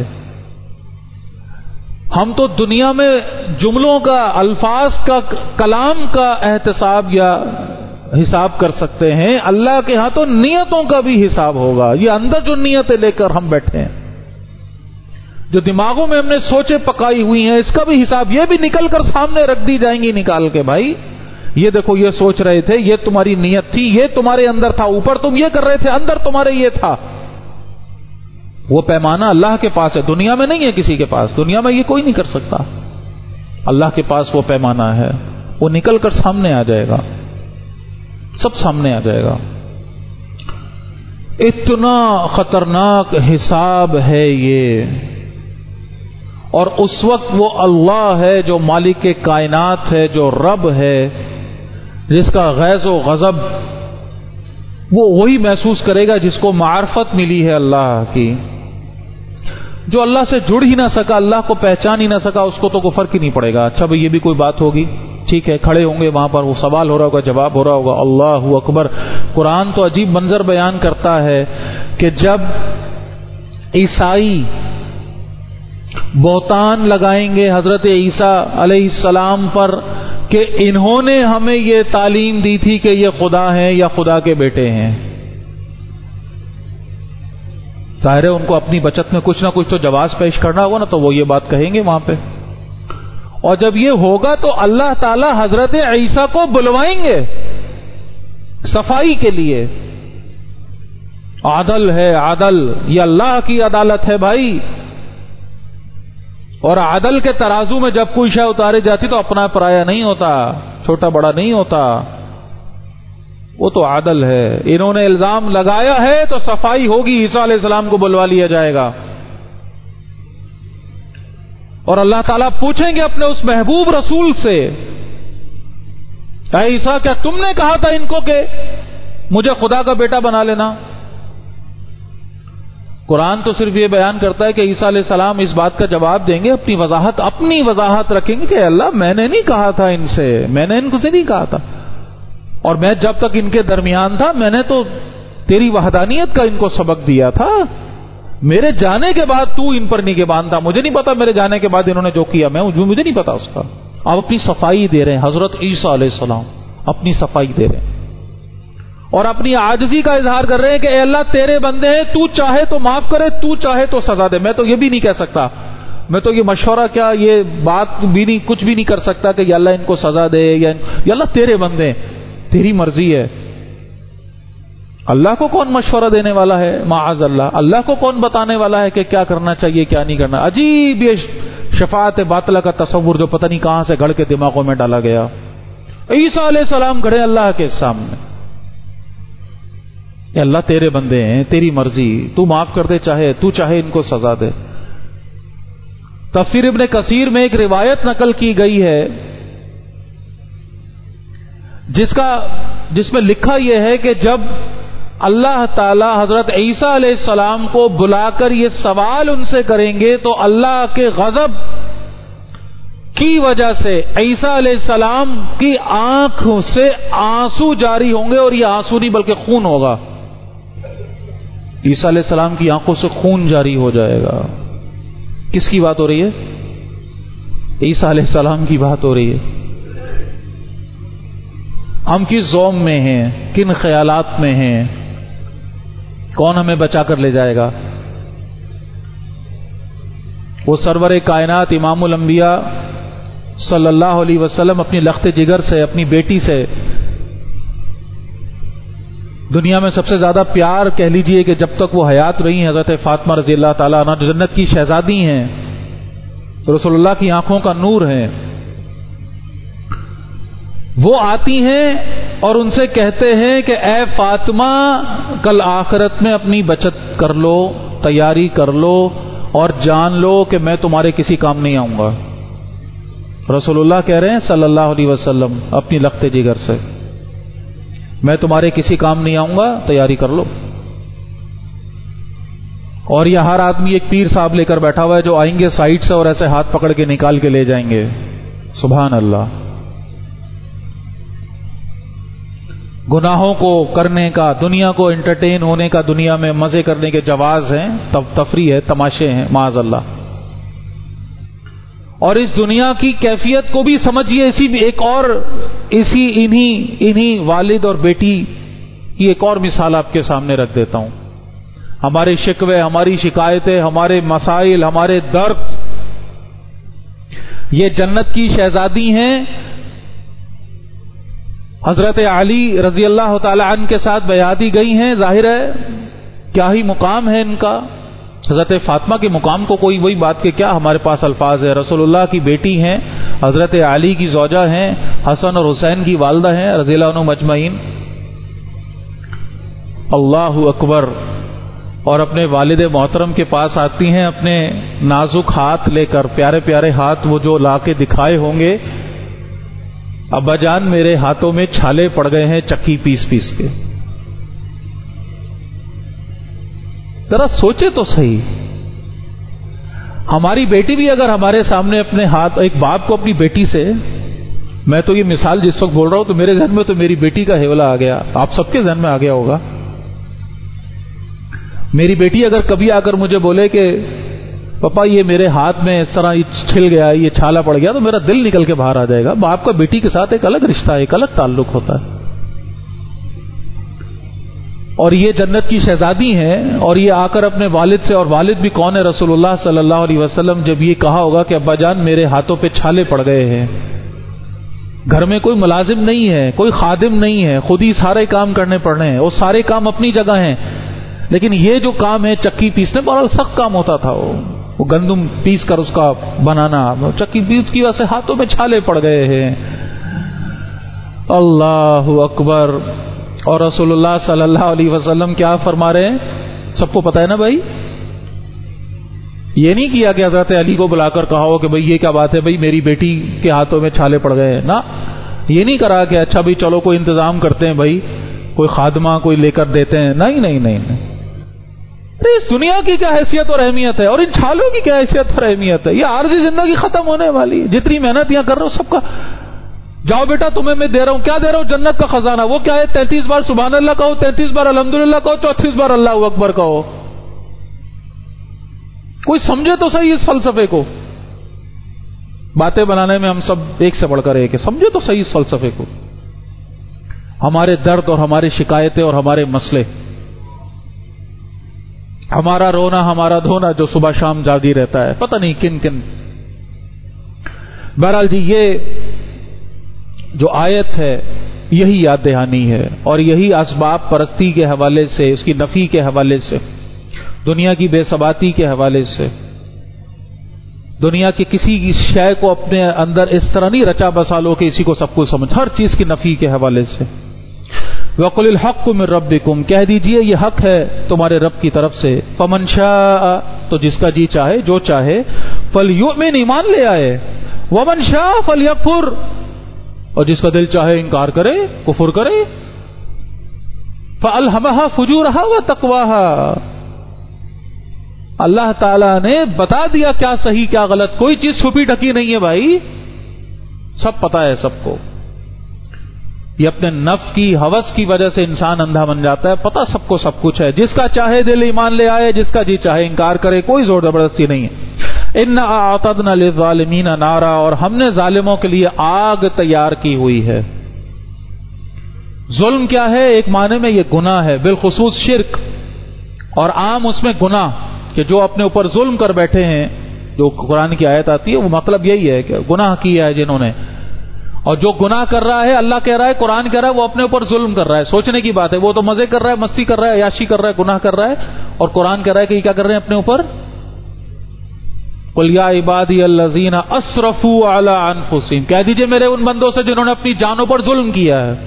ہم تو دنیا میں جملوں کا، الفاظ کا، کلام کا احتساب یا حساب کر سکتے ہیں، اللہ کے ہاں تو نیتوں کا بھی حساب ہوگا. یہ اندر جو نیتیں لے کر ہم بیٹھے ہیں، جو دماغوں میں ہم نے سوچے پکائی ہوئی ہیں، اس کا بھی حساب، یہ بھی نکل کر سامنے رکھ دی جائیں گی نکال کے. بھائی یہ دیکھو، یہ سوچ رہے تھے، یہ تمہاری نیت تھی، یہ تمہارے اندر تھا، اوپر تم یہ کر رہے تھے، اندر تمہارے یہ تھا. وہ پیمانہ اللہ کے پاس ہے، دنیا میں نہیں ہے کسی کے پاس. دنیا میں یہ کوئی نہیں کر سکتا. اللہ کے پاس وہ پیمانہ ہے، وہ نکل کر سامنے آ جائے گا، سب سامنے آ جائے گا. اتنا خطرناک حساب ہے یہ. اور اس وقت وہ اللہ ہے جو مالک کائنات ہے، جو رب ہے، جس کا غیظ و غضب وہ وہی محسوس کرے گا جس کو معرفت ملی ہے اللہ کی. جو اللہ سے جڑ ہی نہ سکا، اللہ کو پہچان ہی نہ سکا، اس کو تو کوئی فرق ہی نہیں پڑے گا. اچھا بھئی یہ بھی کوئی بات ہوگی، ٹھیک ہے، کھڑے ہوں گے وہاں پر، وہ سوال ہو رہا ہوگا، جواب ہو رہا ہوگا. اللہ اکبر. قرآن تو عجیب منظر بیان کرتا ہے کہ جب عیسائی بہتان لگائیں گے حضرت عیسیٰ علیہ السلام پر کہ انہوں نے ہمیں یہ تعلیم دی تھی کہ یہ خدا ہیں یا خدا کے بیٹے ہیں، ظاہر ہے ان کو اپنی بچت میں کچھ نہ کچھ تو جواز پیش کرنا ہوگا نا، تو وہ یہ بات کہیں گے وہاں پہ. اور جب یہ ہوگا تو اللہ تعالی حضرت عیسیٰ کو بلوائیں گے صفائی کے لیے. عدل ہے، عدل، یہ اللہ کی عدالت ہے بھائی. اور عدل کے ترازو میں جب کوئی شے اتاری جاتی تو اپنا پرایا نہیں ہوتا، چھوٹا بڑا نہیں ہوتا، وہ تو عدل ہے. انہوں نے الزام لگایا ہے تو صفائی ہوگی، عیسیٰ علیہ السلام کو بلوا لیا جائے گا. اور اللہ تعالیٰ پوچھیں گے اپنے اس محبوب رسول سے، اے عیسیٰ کیا تم نے کہا تھا ان کو کہ مجھے خدا کا بیٹا بنا لینا؟ قرآن تو صرف یہ بیان کرتا ہے کہ عیسیٰ علیہ السلام اس بات کا جواب دیں گے، اپنی وضاحت اپنی وضاحت رکھیں گے کہ اللہ میں نے نہیں کہا تھا ان سے، میں نے ان کو سے نہیں کہا تھا، اور میں جب تک ان کے درمیان تھا میں نے تو تیری وحدانیت کا ان کو سبق دیا تھا. میرے جانے کے بعد تو ان پر نگہبان تھا، مجھے نہیں پتا میرے جانے کے بعد انہوں نے جو کیا میں مجھے نہیں پتا اس کا. آپ اپنی صفائی دے رہے ہیں، حضرت عیسیٰ علیہ السلام اپنی صفائی دے رہے ہیں اور اپنی عاجزی کا اظہار کر رہے ہیں کہ اے اللہ تیرے بندے ہیں، تو چاہے تو معاف کرے، تو چاہے تو سزا دے. میں تو یہ بھی نہیں کہہ سکتا، میں تو یہ مشورہ کیا یہ بات بھی نہیں، کچھ بھی نہیں کر سکتا کہ یا اللہ ان کو سزا دے، یا یا اللہ تیرے بندے ہیں، تیری مرضی ہے. اللہ کو کون مشورہ دینے والا ہے؟ معاذ اللہ. اللہ کو کون بتانے والا ہے کہ کیا کرنا چاہیے کیا نہیں کرنا؟ عجیب یہ شفاعت باطلہ کا تصور جو پتہ نہیں کہاں سے گھڑ کے دماغوں میں ڈالا گیا. عیسیٰ علیہ السلام کھڑے اللہ کے سامنے، اے اللہ تیرے بندے ہیں، تیری مرضی، تو معاف کر دے، چاہے تو چاہے ان کو سزا دے. تفسیر ابن کثیر میں ایک روایت نقل کی گئی ہے جس کا جس میں لکھا یہ ہے کہ جب اللہ تعالی حضرت عیسیٰ علیہ السلام کو بلا کر یہ سوال ان سے کریں گے تو اللہ کے غضب کی وجہ سے عیسیٰ علیہ السلام کی آنکھ سے آنسو جاری ہوں گے، اور یہ آنسو نہیں بلکہ خون ہوگا. عیسیٰ علیہ السلام کی آنکھوں سے خون جاری ہو جائے گا. کس کی بات ہو رہی ہے؟ عیسیٰ علیہ السلام کی بات ہو رہی ہے. ہم کس زوم میں ہیں، کن خیالات میں ہیں، کون ہمیں بچا کر لے جائے گا؟ وہ سرور کائنات امام الانبیاء صلی اللہ علیہ وسلم اپنی لخت جگر سے، اپنی بیٹی سے دنیا میں سب سے زیادہ پیار کہہ لیجئے کہ جب تک وہ حیات رہی ہیں، حضرت فاطمہ رضی اللہ تعالیٰ عنہ جو جنت کی شہزادی ہیں، رسول اللہ کی آنکھوں کا نور ہیں، وہ آتی ہیں اور ان سے کہتے ہیں کہ اے فاطمہ، کل آخرت میں اپنی بچت کر لو، تیاری کر لو، اور جان لو کہ میں تمہارے کسی کام نہیں آؤں گا. رسول اللہ کہہ رہے ہیں صلی اللہ علیہ وسلم اپنی لخت جگر سے، میں تمہارے کسی کام نہیں آؤں گا، تیاری کر لو. اور یہ ہر آدمی ایک پیر صاحب لے کر بیٹھا ہوا ہے جو آئیں گے سائڈ سے اور ایسے ہاتھ پکڑ کے نکال کے لے جائیں گے. سبحان اللہ. گناہوں کو کرنے کا، دنیا کو انٹرٹین ہونے کا، دنیا میں مزے کرنے کے جواز ہیں، تفریح ہے، تماشے ہیں، معاذ اللہ. اور اس دنیا کی کیفیت کو بھی سمجھیے. اسی بھی ایک اور اسی انہی انہی والد اور بیٹی کی ایک اور مثال آپ کے سامنے رکھ دیتا ہوں. ہمارے شکوے، ہماری شکایتیں، ہمارے مسائل، ہمارے درد، یہ جنت کی شہزادی ہیں. حضرت علی رضی اللہ تعالی عنہ کے ساتھ بیعتی گئی ہیں. ظاہر ہے کیا ہی مقام ہے ان کا. حضرت فاطمہ کے مقام کو کوئی وہی بات کہ کیا ہمارے پاس الفاظ ہے. رسول اللہ کی بیٹی ہیں، حضرت علی کی زوجہ ہیں، حسن اور حسین کی والدہ ہیں رضی اللہ عنہم اجمعین. اللہ اکبر. اور اپنے والد محترم کے پاس آتی ہیں اپنے نازک ہاتھ لے کر، پیارے پیارے ہاتھ وہ جو لا کے دکھائے ہوں گے، ابا جان میرے ہاتھوں میں چھالے پڑ گئے ہیں چکی پیس پیس کے. ذرا سوچے تو صحیح. ہماری بیٹی بھی اگر ہمارے سامنے اپنے ہاتھ، ایک باپ کو اپنی بیٹی سے، میں تو یہ مثال جس وقت بول رہا ہوں تو میرے ذہن میں تو میری بیٹی کا حوالہ آ گیا، آپ سب کے ذہن میں آ گیا ہوگا. میری بیٹی اگر کبھی آ کر مجھے بولے کہ پپا یہ میرے ہاتھ میں اس طرح چھل گیا، یہ چھالا پڑ گیا، تو میرا دل نکل کے باہر آ جائے گا. باپ کا بیٹی کے ساتھ ایک الگ رشتہ ہے، ایک الگ تعلق ہوتا ہے. اور یہ جنت کی شہزادی ہیں، اور یہ آ کر اپنے والد سے، اور والد بھی کون ہے؟ رسول اللہ صلی اللہ علیہ وسلم. جب یہ کہا ہوگا کہ ابا جان میرے ہاتھوں پہ چھالے پڑ گئے ہیں، گھر میں کوئی ملازم نہیں ہے، کوئی خادم نہیں ہے، خود ہی سارے کام کرنے پڑنے ہیں. وہ سارے کام اپنی جگہ ہیں، لیکن یہ جو کام ہے چکی پیسنے، بہت سخت کام ہوتا تھا. وہ وہ گندم پیس کر اس کا بنانا، چکی پیس کی وجہ سے ہاتھوں میں چھالے پڑ گئے ہیں. اللہ اکبر. اور رسول اللہ صلی اللہ علیہ وسلم کیا فرما رہے ہیں؟ سب کو پتا ہے نا بھائی. یہ نہیں کیا کہ حضرت علی کو بلا کر کہا ہو کہ بھئی یہ کیا بات ہے، بھئی میری بیٹی کے ہاتھوں میں چھالے پڑ گئے ہیں. نہ، یہ نہیں کرا کہ اچھا بھئی چلو کوئی انتظام کرتے ہیں، بھئی کوئی خادمہ کوئی لے کر دیتے ہیں. نہیں نہیں نہیں نہیں. اس دنیا کی کیا حیثیت اور اہمیت ہے، اور ان چھالوں کی کیا حیثیت اور اہمیت ہے. یہ عارضی زندگی ختم ہونے والی. جتنی محنت یہاں کر رہے ہو سب کا، جاؤ بیٹا تمہیں میں دے رہا ہوں. کیا دے رہا ہوں؟ جنت کا خزانہ. وہ کیا ہے؟ تینتیس بار سبحان اللہ کہو، تینتیس بار الحمدللہ کہو، چوتیس بار اللہ اکبر کہو. کوئی سمجھے تو صحیح اس فلسفے کو. باتیں بنانے میں ہم سب ایک سے بڑھ کر ایک ہے. سمجھے تو صحیح اس فلسفے کو. ہمارے درد اور ہماری شکایتیں اور ہمارے مسئلے، ہمارا رونا ہمارا دھونا جو صبح شام جاری رہتا ہے، پتہ نہیں کن کن. بہرحال جی، یہ جو آیت ہے یہی یاد دہانی ہے، اور یہی اسباب پرستی کے حوالے سے، اس کی نفی کے حوالے سے، دنیا کی بے ثباتی کے حوالے سے، دنیا کی کسی کی شے کو اپنے اندر اس طرح نہیں رچا بسا لو کہ اسی کو سب کچھ سمجھ، ہر چیز کی نفی کے حوالے سے. وَقُلِ الْحَقُّ مِن رَبِّكُمْ، کہہ دیجئے یہ حق ہے تمہارے رب کی طرف سے. فَمَن شَاءَ، تو جس کا جی چاہے، جو چاہے، فَلْيُؤْمِنْ، ایمان لے آئے. وَمَن شَاءَ فَلْيَكْفُرْ، اور جس کا دل چاہے انکار کرے، کفر کرے. فَأَلْهَمَهَا فُجُورَهَا وَتَقْوَاهَا، اللہ تعالیٰ نے بتا دیا کیا صحیح کیا غلط. کوئی چیز چھپی ڈھکی نہیں ہے بھائی. سب پتہ ہے سب کو. یہ اپنے نفس کی ہوس کی وجہ سے انسان اندھا بن جاتا ہے. پتہ سب کو سب کچھ ہے. جس کا چاہے دل ایمان لے آئے, جس کا جی چاہے انکار کرے, کوئی زور زبردستی نہیں ہے. انا اعتدنا للظالمین نارا, اور ہم نے ظالموں کے لیے آگ تیار کی ہوئی ہے. ظلم کیا ہے؟ ایک معنی میں یہ گناہ ہے, بالخصوص شرک, اور عام اس میں گناہ کہ جو اپنے اوپر ظلم کر بیٹھے ہیں. جو قرآن کی آیت آتی ہے وہ مطلب یہی ہے کہ گناہ کیا ہے جنہوں نے, اور جو گناہ کر رہا ہے اللہ کہہ رہا ہے, قرآن کہہ رہا ہے وہ اپنے اوپر ظلم کر رہا ہے. سوچنے کی بات ہے, وہ تو مزے کر رہا ہے, مستی کر رہا ہے, عیاشی کر رہا ہے, گناہ کر رہا ہے, اور قرآن کہہ رہا ہے کہ یہ کیا کر رہے ہیں اپنے اوپر. قل یا عبادی الذین اسرفوا علی انفسہم, کہہ دیجئے میرے ان بندوں سے جنہوں نے اپنی جانوں پر ظلم کیا ہے.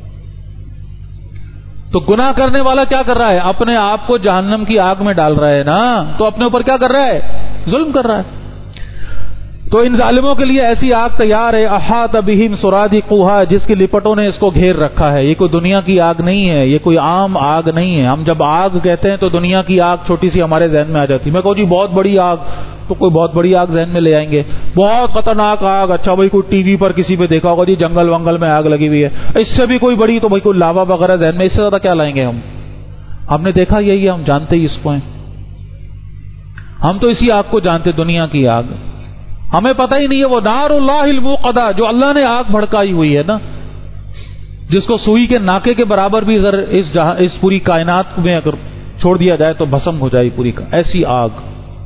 تو گناہ کرنے والا کیا کر رہا ہے؟ اپنے آپ کو جہنم کی آگ میں ڈال رہا ہے نا, تو اپنے اوپر کیا کر رہا ہے؟ ظلم کر رہا ہے. تو ان ظالموں کے لیے ایسی آگ تیار ہے, احاط بہم سرادقها, جس کی لپٹوں نے اس کو گھیر رکھا ہے. یہ کوئی دنیا کی آگ نہیں ہے, یہ کوئی عام آگ نہیں ہے. ہم جب آگ کہتے ہیں تو دنیا کی آگ چھوٹی سی ہمارے ذہن میں آ جاتی ہے. میں کہوں جی بہت بڑی آگ, تو کوئی بہت بڑی آگ ذہن میں لے آئیں گے, بہت خطرناک آگ. اچھا بھائی کوئی ٹی وی پر کسی پہ دیکھا ہوگا جی جنگل ونگل میں آگ لگی ہوئی ہے, اس سے بھی کوئی بڑی, تو بھائی کوئی لاوا وغیرہ ذہن میں, اس سے زیادہ کیا لائیں گے ہم؟ ہم نے دیکھا یہی ہے, ہم جانتے ہی اس کو ہیں. ہم تو اسی آگ کو جانتے, دنیا کی آگ. ہمیں پتہ ہی نہیں ہے وہ نار اللہ الموقدہ, جو اللہ نے آگ بھڑکائی ہوئی ہے نا, جس کو سوئی کے ناکے کے برابر بھی اگر اس جہاں اس پوری کائنات میں اگر چھوڑ دیا جائے تو بھسم ہو جائے پوری کا. ایسی آگ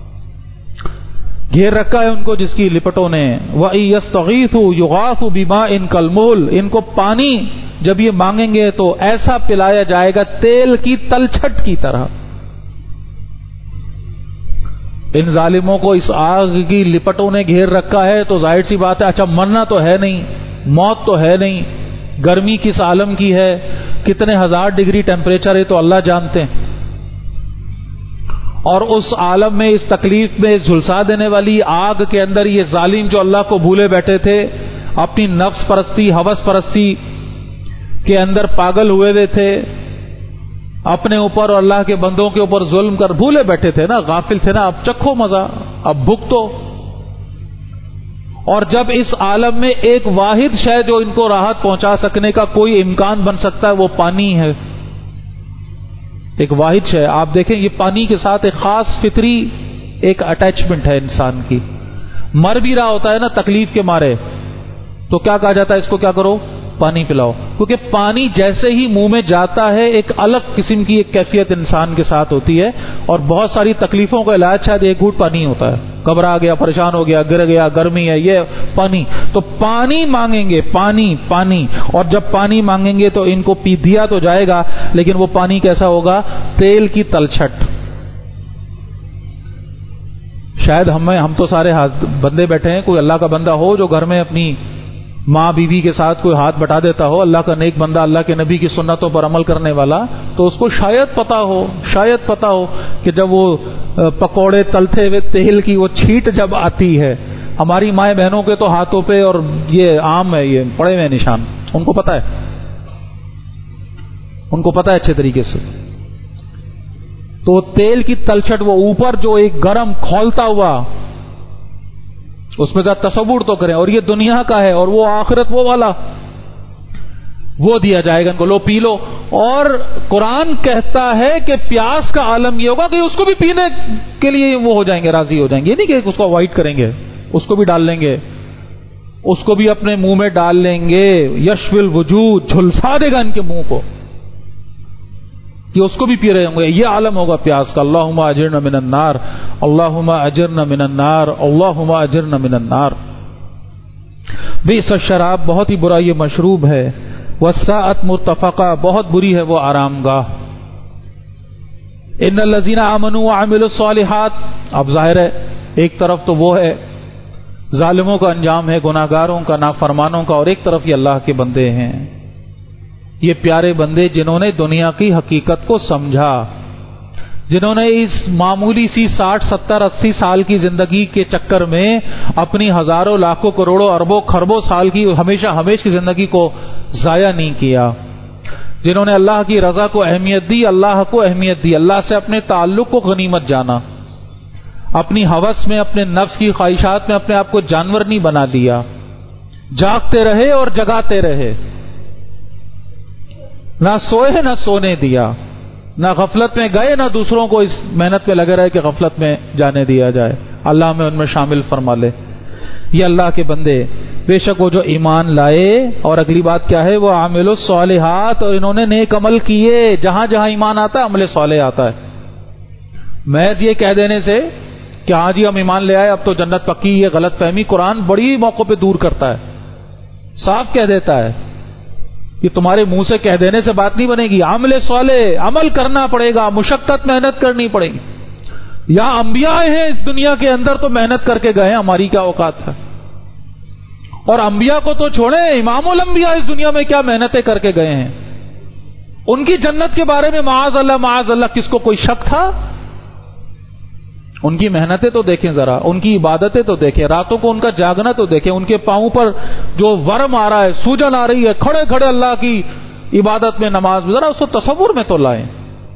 گھیر رکھا ہے ان کو جس کی لپٹوں نے. وَإِن يَسْتَغِيثُوا يُغَاثُوا بِمَاءٍ كَالْمُهْلِ, ان کو پانی جب یہ مانگیں گے تو ایسا پلایا جائے گا تیل کی تلچھٹ کی طرح. ان ظالموں کو اس آگ کی لپٹوں نے گھیر رکھا ہے, تو ظاہر سی بات ہے اچھا مرنا تو ہے نہیں, موت تو ہے نہیں, گرمی کس عالم کی ہے, کتنے ہزار ڈگری ٹیمپریچر ہے تو اللہ جانتے ہیں. اور اس عالم میں اس تکلیف میں جھلسا دینے والی آگ کے اندر یہ ظالم جو اللہ کو بھولے بیٹھے تھے, اپنی نفس پرستی ہوس پرستی کے اندر پاگل ہوئے ہوئے تھے, اپنے اوپر اور اللہ کے بندوں کے اوپر ظلم کر بھولے بیٹھے تھے نا, غافل تھے نا. اب چکھو مزہ, اب بھگتو. اور جب اس عالم میں ایک واحد شے جو ان کو راحت پہنچا سکنے کا کوئی امکان بن سکتا ہے وہ پانی ہے. ایک واحد شے, آپ دیکھیں یہ پانی کے ساتھ ایک خاص فطری ایک اٹیچمنٹ ہے انسان کی. مر بھی رہا ہوتا ہے نا تکلیف کے مارے, تو کیا کہا جاتا ہے اس کو کیا کرو, پانی پلاؤ. کیونکہ پانی جیسے ہی منہ میں جاتا ہے ایک الگ قسم کی ایک کیفیت انسان کے ساتھ ہوتی ہے, اور بہت ساری تکلیفوں کا علاج شاید ایک گھونٹ پانی ہوتا ہے. گھبرا گیا, پریشان ہو گیا, گر گیا, گرمی ہے, یہ پانی. تو پانی مانگیں گے, پانی پانی. اور جب پانی مانگیں گے تو ان کو پی دیا تو جائے گا, لیکن وہ پانی کیسا ہوگا؟ تیل کی تلچھٹ. شاید ہمیں, ہم تو سارے بندے بیٹھے ہیں, کوئی اللہ کا بندہ ہو جو گھر میں اپنی ماں بیوی کے ساتھ کوئی ہاتھ بٹا دیتا ہو, اللہ کا نیک بندہ, اللہ کے نبی کی سنتوں پر عمل کرنے والا, تو اس کو شاید پتا ہو شاید پتا ہو کہ جب وہ پکوڑے تلتے ہوئے تیل کی وہ چھیٹ جب آتی ہے, ہماری مائیں بہنوں کے تو ہاتھوں پہ اور یہ عام ہے, یہ پڑے ہوئے نشان, ان کو پتا ہے, ان کو پتا ہے اچھے طریقے سے. تو تیل کی تلچھٹ, وہ اوپر جو ایک گرم کھولتا ہوا, اس میں ذرا تصور تو کریں. اور یہ دنیا کا ہے, اور وہ آخرت وہ والا, وہ دیا جائے گا ان کو, لو پی لو. اور قرآن کہتا ہے کہ پیاس کا عالم یہ ہوگا کہ اس کو بھی پینے کے لیے وہ ہو جائیں گے, راضی ہو جائیں گے. یہ نہیں کہ اس کو اوائڈ کریں گے, اس کو بھی ڈال لیں گے, اس کو بھی اپنے منہ میں ڈال لیں گے. یشوی الوجود, جھلسا دے گا ان کے منہ کو, یہ اس کو بھی پی رہے ہوں گے. یہ عالم ہوگا پیاس کا. اللہم اجرنا من النار, اللہم اجرنا من النار, اللہم اجرنا من النار. بئس الشراب, بہت ہی برا یہ مشروب ہے. والساعۃ مرتفقہ, بہت بری ہے وہ آرام گاہ. ان الذین آمنوا وعملوا الصالحات, اب ظاہر ہے ایک طرف تو وہ ہے ظالموں کا انجام ہے, گناہگاروں کا, نافرمانوں کا, اور ایک طرف یہ اللہ کے بندے ہیں, یہ پیارے بندے جنہوں نے دنیا کی حقیقت کو سمجھا, جنہوں نے اس معمولی سی ساٹھ ستر اسی سال کی زندگی کے چکر میں اپنی ہزاروں لاکھوں کروڑوں اربوں خربوں سال کی ہمیشہ ہمیشہ کی زندگی کو ضائع نہیں کیا, جنہوں نے اللہ کی رضا کو اہمیت دی, اللہ کو اہمیت دی, اللہ سے اپنے تعلق کو غنیمت جانا, اپنی ہوس میں, اپنے نفس کی خواہشات میں اپنے آپ کو جانور نہیں بنا لیا, جاگتے رہے اور جگاتے رہے، نہ سوئے نہ سونے دیا، نہ غفلت میں گئے نہ دوسروں کو اس محنت پہ لگے رہے کہ غفلت میں جانے دیا جائے۔ اللہ ہمیں ان میں شامل فرما لے۔ یہ اللہ کے بندے بے شک وہ جو ایمان لائے، اور اگلی بات کیا ہے، وہ عامل الصالحات، اور انہوں نے نیک عمل کیے۔ جہاں جہاں ایمان آتا ہے عمل صالح آتا ہے۔ محض یہ کہہ دینے سے کہ ہاں جی ہم ایمان لے آئے اب تو جنت پکی، یہ غلط فہمی قرآن بڑی موقع پہ دور کرتا ہے، صاف کہہ دیتا ہے۔ یہ تمہارے منہ سے کہہ دینے سے بات نہیں بنے گی، عمل صالح، عمل کرنا پڑے گا، مشقت محنت کرنی پڑے گی۔ یا انبیاء ہیں اس دنیا کے اندر تو محنت کر کے گئے، ہماری کیا اوقات ہے؟ اور انبیاء کو تو چھوڑیں، امام الانبیاء اس دنیا میں کیا محنتیں کر کے گئے ہیں۔ ان کی جنت کے بارے میں معاذ اللہ معاذ اللہ کس کو کوئی شک تھا؟ ان کی محنتیں تو دیکھیں ذرا، ان کی عبادتیں تو دیکھیں، راتوں کو ان کا جاگنا تو دیکھیں، ان کے پاؤں پر جو ورم آ رہا ہے، سوجن آ رہی ہے، کھڑے کھڑے اللہ کی عبادت میں، نماز میں، ذرا اس کو تصور میں تو لائیں۔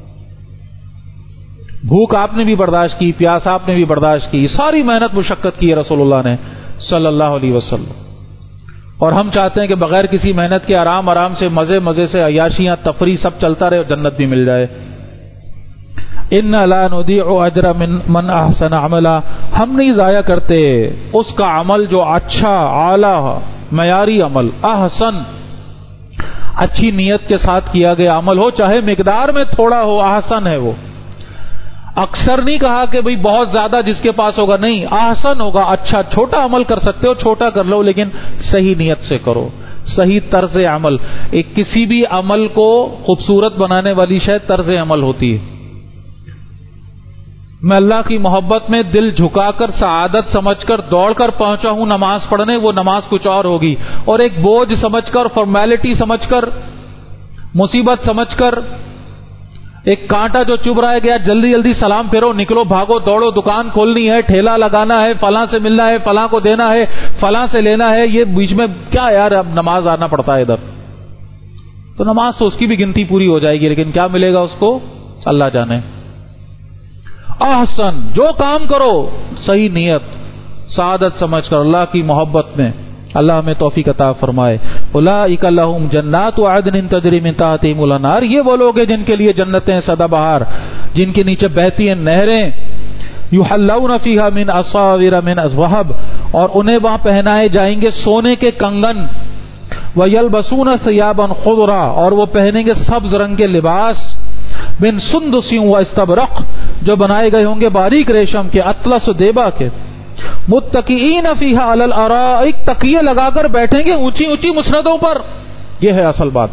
بھوک آپ نے بھی برداشت کی، پیاس آپ نے بھی برداشت کی، ساری محنت مشقت کی ہے رسول اللہ نے صلی اللہ علیہ وسلم، اور ہم چاہتے ہیں کہ بغیر کسی محنت کے آرام آرام سے مزے مزے سے عیاشیاں تفریح سب چلتا رہے اور جنت بھی مل جائے۔ ان لا نضيع اجر من من احسن عملا، ہم نہیں ضائع کرتے اس کا عمل جو اچھا، اعلیٰ، معیاری عمل، احسن، اچھی نیت کے ساتھ کیا گیا عمل ہو، چاہے مقدار میں تھوڑا ہو، احسن ہے وہ۔ اکثر نہیں کہا کہ بھئی بہت زیادہ جس کے پاس ہوگا، نہیں، احسن ہوگا، اچھا، چھوٹا عمل کر سکتے ہو چھوٹا کر لو، لیکن صحیح نیت سے کرو، صحیح طرز عمل۔ ایک کسی بھی عمل کو خوبصورت بنانے والی شاید طرز عمل ہوتی ہے۔ میں اللہ کی محبت میں دل جھکا کر سعادت سمجھ کر دوڑ کر پہنچا ہوں نماز پڑھنے، وہ نماز کچھ اور ہوگی، اور ایک بوجھ سمجھ کر، فارمیلٹی سمجھ کر، مصیبت سمجھ کر، ایک کانٹا جو چبھ رہا ہے گیا، جلدی جلدی سلام پھیرو، نکلو، بھاگو، دوڑو، دکان کھولنی ہے، ٹھیلا لگانا ہے، فلاں سے ملنا ہے، فلاں کو دینا ہے، فلاں سے لینا ہے، یہ بیچ میں کیا یار، اب نماز آنا پڑتا ہے ادھر، تو نماز تو اس کی بھی گنتی پوری ہو جائے گی، لیکن کیا ملے گا اس کو اللہ جانے۔ احسن، جو کام کرو صحیح نیت، سعادت سمجھ کر، اللہ کی محبت میں۔ اللہ ہمیں توفیق عطا فرمائے۔ اولئک لہم جنات عدن تجری من تحتہم الانہار، یہ وہ لوگ ہیں جن کے لیے جنتیں سدا بہار، جن کے نیچے بہتی ہیں نہریں، یحلون فیہا من اساور من ذہب، اور انہیں وہاں پہنائے جائیں گے سونے کے کنگن، ویلبسون ثیابا خضرا، اور وہ پہنیں گے سبز رنگ کے لباس، من سندس و استبرق، جو بنائے گئے ہوں گے باریک ریشم کے، اطلس و دیبا کے، متکئین فیہا علی الارائک، تکیے لگا کر بیٹھیں گے اونچی اونچی مسندوں پر۔ یہ ہے اصل بات،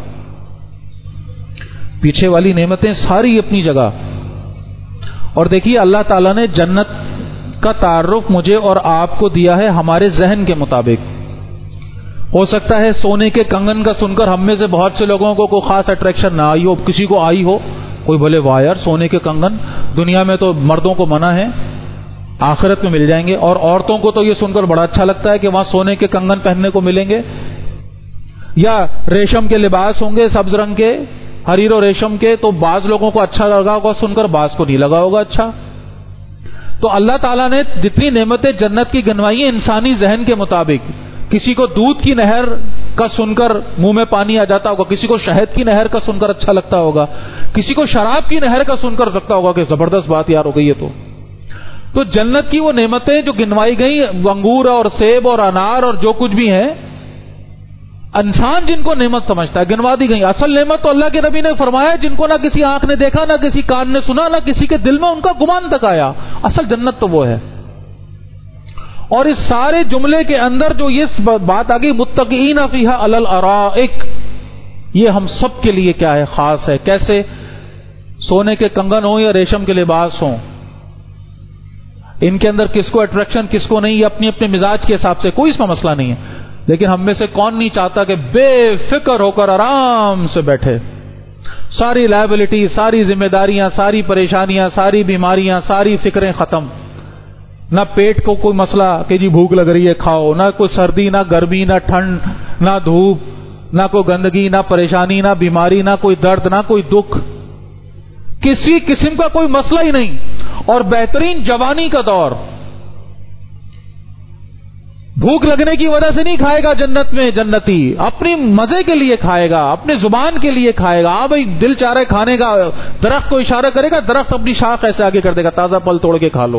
پیچھے والی نعمتیں ساری اپنی جگہ۔ اور دیکھیے اللہ تعالیٰ نے جنت کا تعارف مجھے اور آپ کو دیا ہے ہمارے ذہن کے مطابق۔ ہو سکتا ہے سونے کے کنگن کا سن کر ہم میں سے بہت سے لوگوں کو کوئی خاص اٹریکشن نہ آئی ہو، کسی کو آئی ہو، کوئی بولے واہ یار سونے کے کنگن، دنیا میں تو مردوں کو منع ہے، آخرت میں مل جائیں گے، اور عورتوں کو تو یہ سن کر بڑا اچھا لگتا ہے کہ وہاں سونے کے کنگن پہننے کو ملیں گے، یا ریشم کے لباس ہوں گے سبز رنگ کے، حریر و ریشم کے، تو بعض لوگوں کو اچھا لگا ہوگا سن کر، بعض کو نہیں لگا ہوگا اچھا۔ تو اللہ تعالیٰ نے جتنی نعمتیں جنت کی گنوائی ہیں انسانی ذہن کے مطابق، کسی کو دودھ کی نہر کا سن کر منہ میں پانی آ جاتا ہوگا، کسی کو شہد کی نہر کا سن کر اچھا لگتا ہوگا، کسی کو شراب کی نہر کا سن کر لگتا ہوگا کہ زبردست بات یار ہو گئی ہے۔ تو تو جنت کی وہ نعمتیں جو گنوائی گئی، انگور اور سیب اور انار اور جو کچھ بھی ہیں، انسان جن کو نعمت سمجھتا ہے گنوا دی گئی، اصل نعمت تو اللہ کے نبی نے فرمایا جن کو نہ کسی آنکھ نے دیکھا، نہ کسی کان نے سنا، نہ کسی کے دل میں ان کا گمان تک آیا، اصل جنت تو وہ ہے۔ اور اس سارے جملے کے اندر جو یہ بات آ گئی متکئین فیہا علی الارائک، یہ ہم سب کے لیے کیا ہے، خاص ہے۔ کیسے؟ سونے کے کنگن ہوں یا ریشم کے لباس ہوں، ان کے اندر کس کو اٹریکشن کس کو نہیں، یہ اپنی اپنے مزاج کے حساب سے، کوئی اس میں مسئلہ نہیں ہے، لیکن ہم میں سے کون نہیں چاہتا کہ بے فکر ہو کر آرام سے بیٹھے، ساری لائبلٹی، ساری ذمہ داریاں، ساری پریشانیاں، ساری بیماریاں، ساری فکریں ختم، نہ پیٹ کو کوئی مسئلہ کہ جی بھوک لگ رہی ہے کھاؤ، نہ کوئی سردی، نہ گرمی، نہ ٹھنڈ، نہ دھوپ، نہ کوئی گندگی، نہ پریشانی، نہ بیماری، نہ کوئی درد، نہ کوئی دکھ، کسی قسم کا کوئی مسئلہ ہی نہیں، اور بہترین جوانی کا دور، بھوک لگنے کی وجہ سے نہیں کھائے گا جنت میں جنتی، اپنی مزے کے لیے کھائے گا، اپنی زبان کے لیے کھائے گا. ہاں بھائی دل چاہ رہا ہے کھانے کا، درخت کو اشارہ کرے گا، درخت اپنی شاخ ایسے آگے کر دے گا، تازہ پھل توڑ کے کھا لو.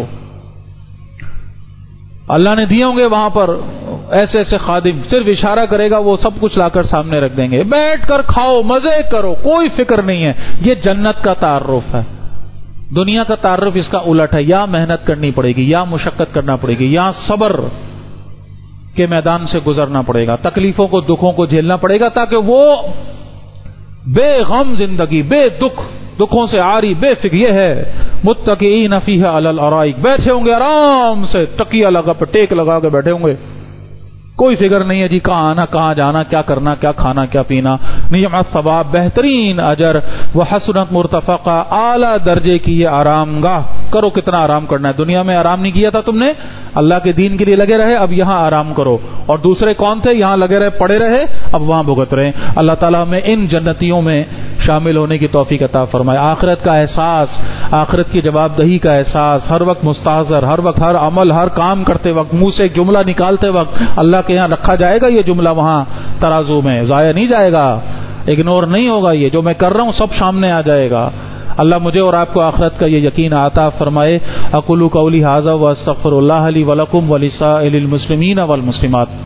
اللہ نے دیے ہوں گے وہاں پر ایسے ایسے خادم، صرف اشارہ کرے گا وہ سب کچھ لا کر سامنے رکھ دیں گے. بیٹھ کر کھاؤ، مزے کرو، کوئی فکر نہیں ہے. یہ جنت کا تعارف ہے. دنیا کا تعارف اس کا الٹ ہے، یا محنت کرنی پڑے گی، یا مشقت کرنا پڑے گی، یا صبر کے میدان سے گزرنا پڑے گا، تکلیفوں کو دکھوں کو جھیلنا پڑے گا، تاکہ وہ بے غم زندگی، بے دکھ، دکھوں سے عاری، بے فکر. یہ ہے متکئین فیہا علی الارائک، بیٹھے ہوں گے آرام سے، تکیہ لگا پہ ٹیک لگا کے بیٹھے ہوں گے، کوئی فکر نہیں ہے جی کہاں آنا کہاں جانا، کیا کرنا کیا کھانا کیا پینا. نعمت ثواب، بہترین اجر، وحسنت مرتفقہ، اعلی درجے کی یہ آرام گاہ. کرو کتنا آرام کرنا ہے. دنیا میں آرام نہیں کیا تھا تم نے، اللہ کے دین کے لیے لگے رہے، اب یہاں آرام کرو. اور دوسرے کون تھے؟ یہاں لگے رہے، پڑے رہے، اب وہاں بھگت رہے. اللہ تعالیٰ ہمیں ان جنتیوں میں شامل ہونے کی توفیق عطا فرمائے. آخرت کا احساس، آخرت کی جواب دہی کا احساس، ہر وقت مستحضر، ہر وقت ہر عمل ہر کام کرتے وقت منہ سے ایک جملہ نکالتے وقت اللہ کے یہاں رکھا جائے گا. یہ جملہ وہاں ترازو میں ضائع نہیں جائے گا، اگنور نہیں ہوگا. یہ جو میں کر رہا ہوں سب سامنے آ جائے گا. اللہ مجھے اور آپ کو آخرت کا یہ یقین عطا فرمائے. اقول قولی ھذا واستغفر اللہ لی ولکم ولسائر المسلمین والمسلمات.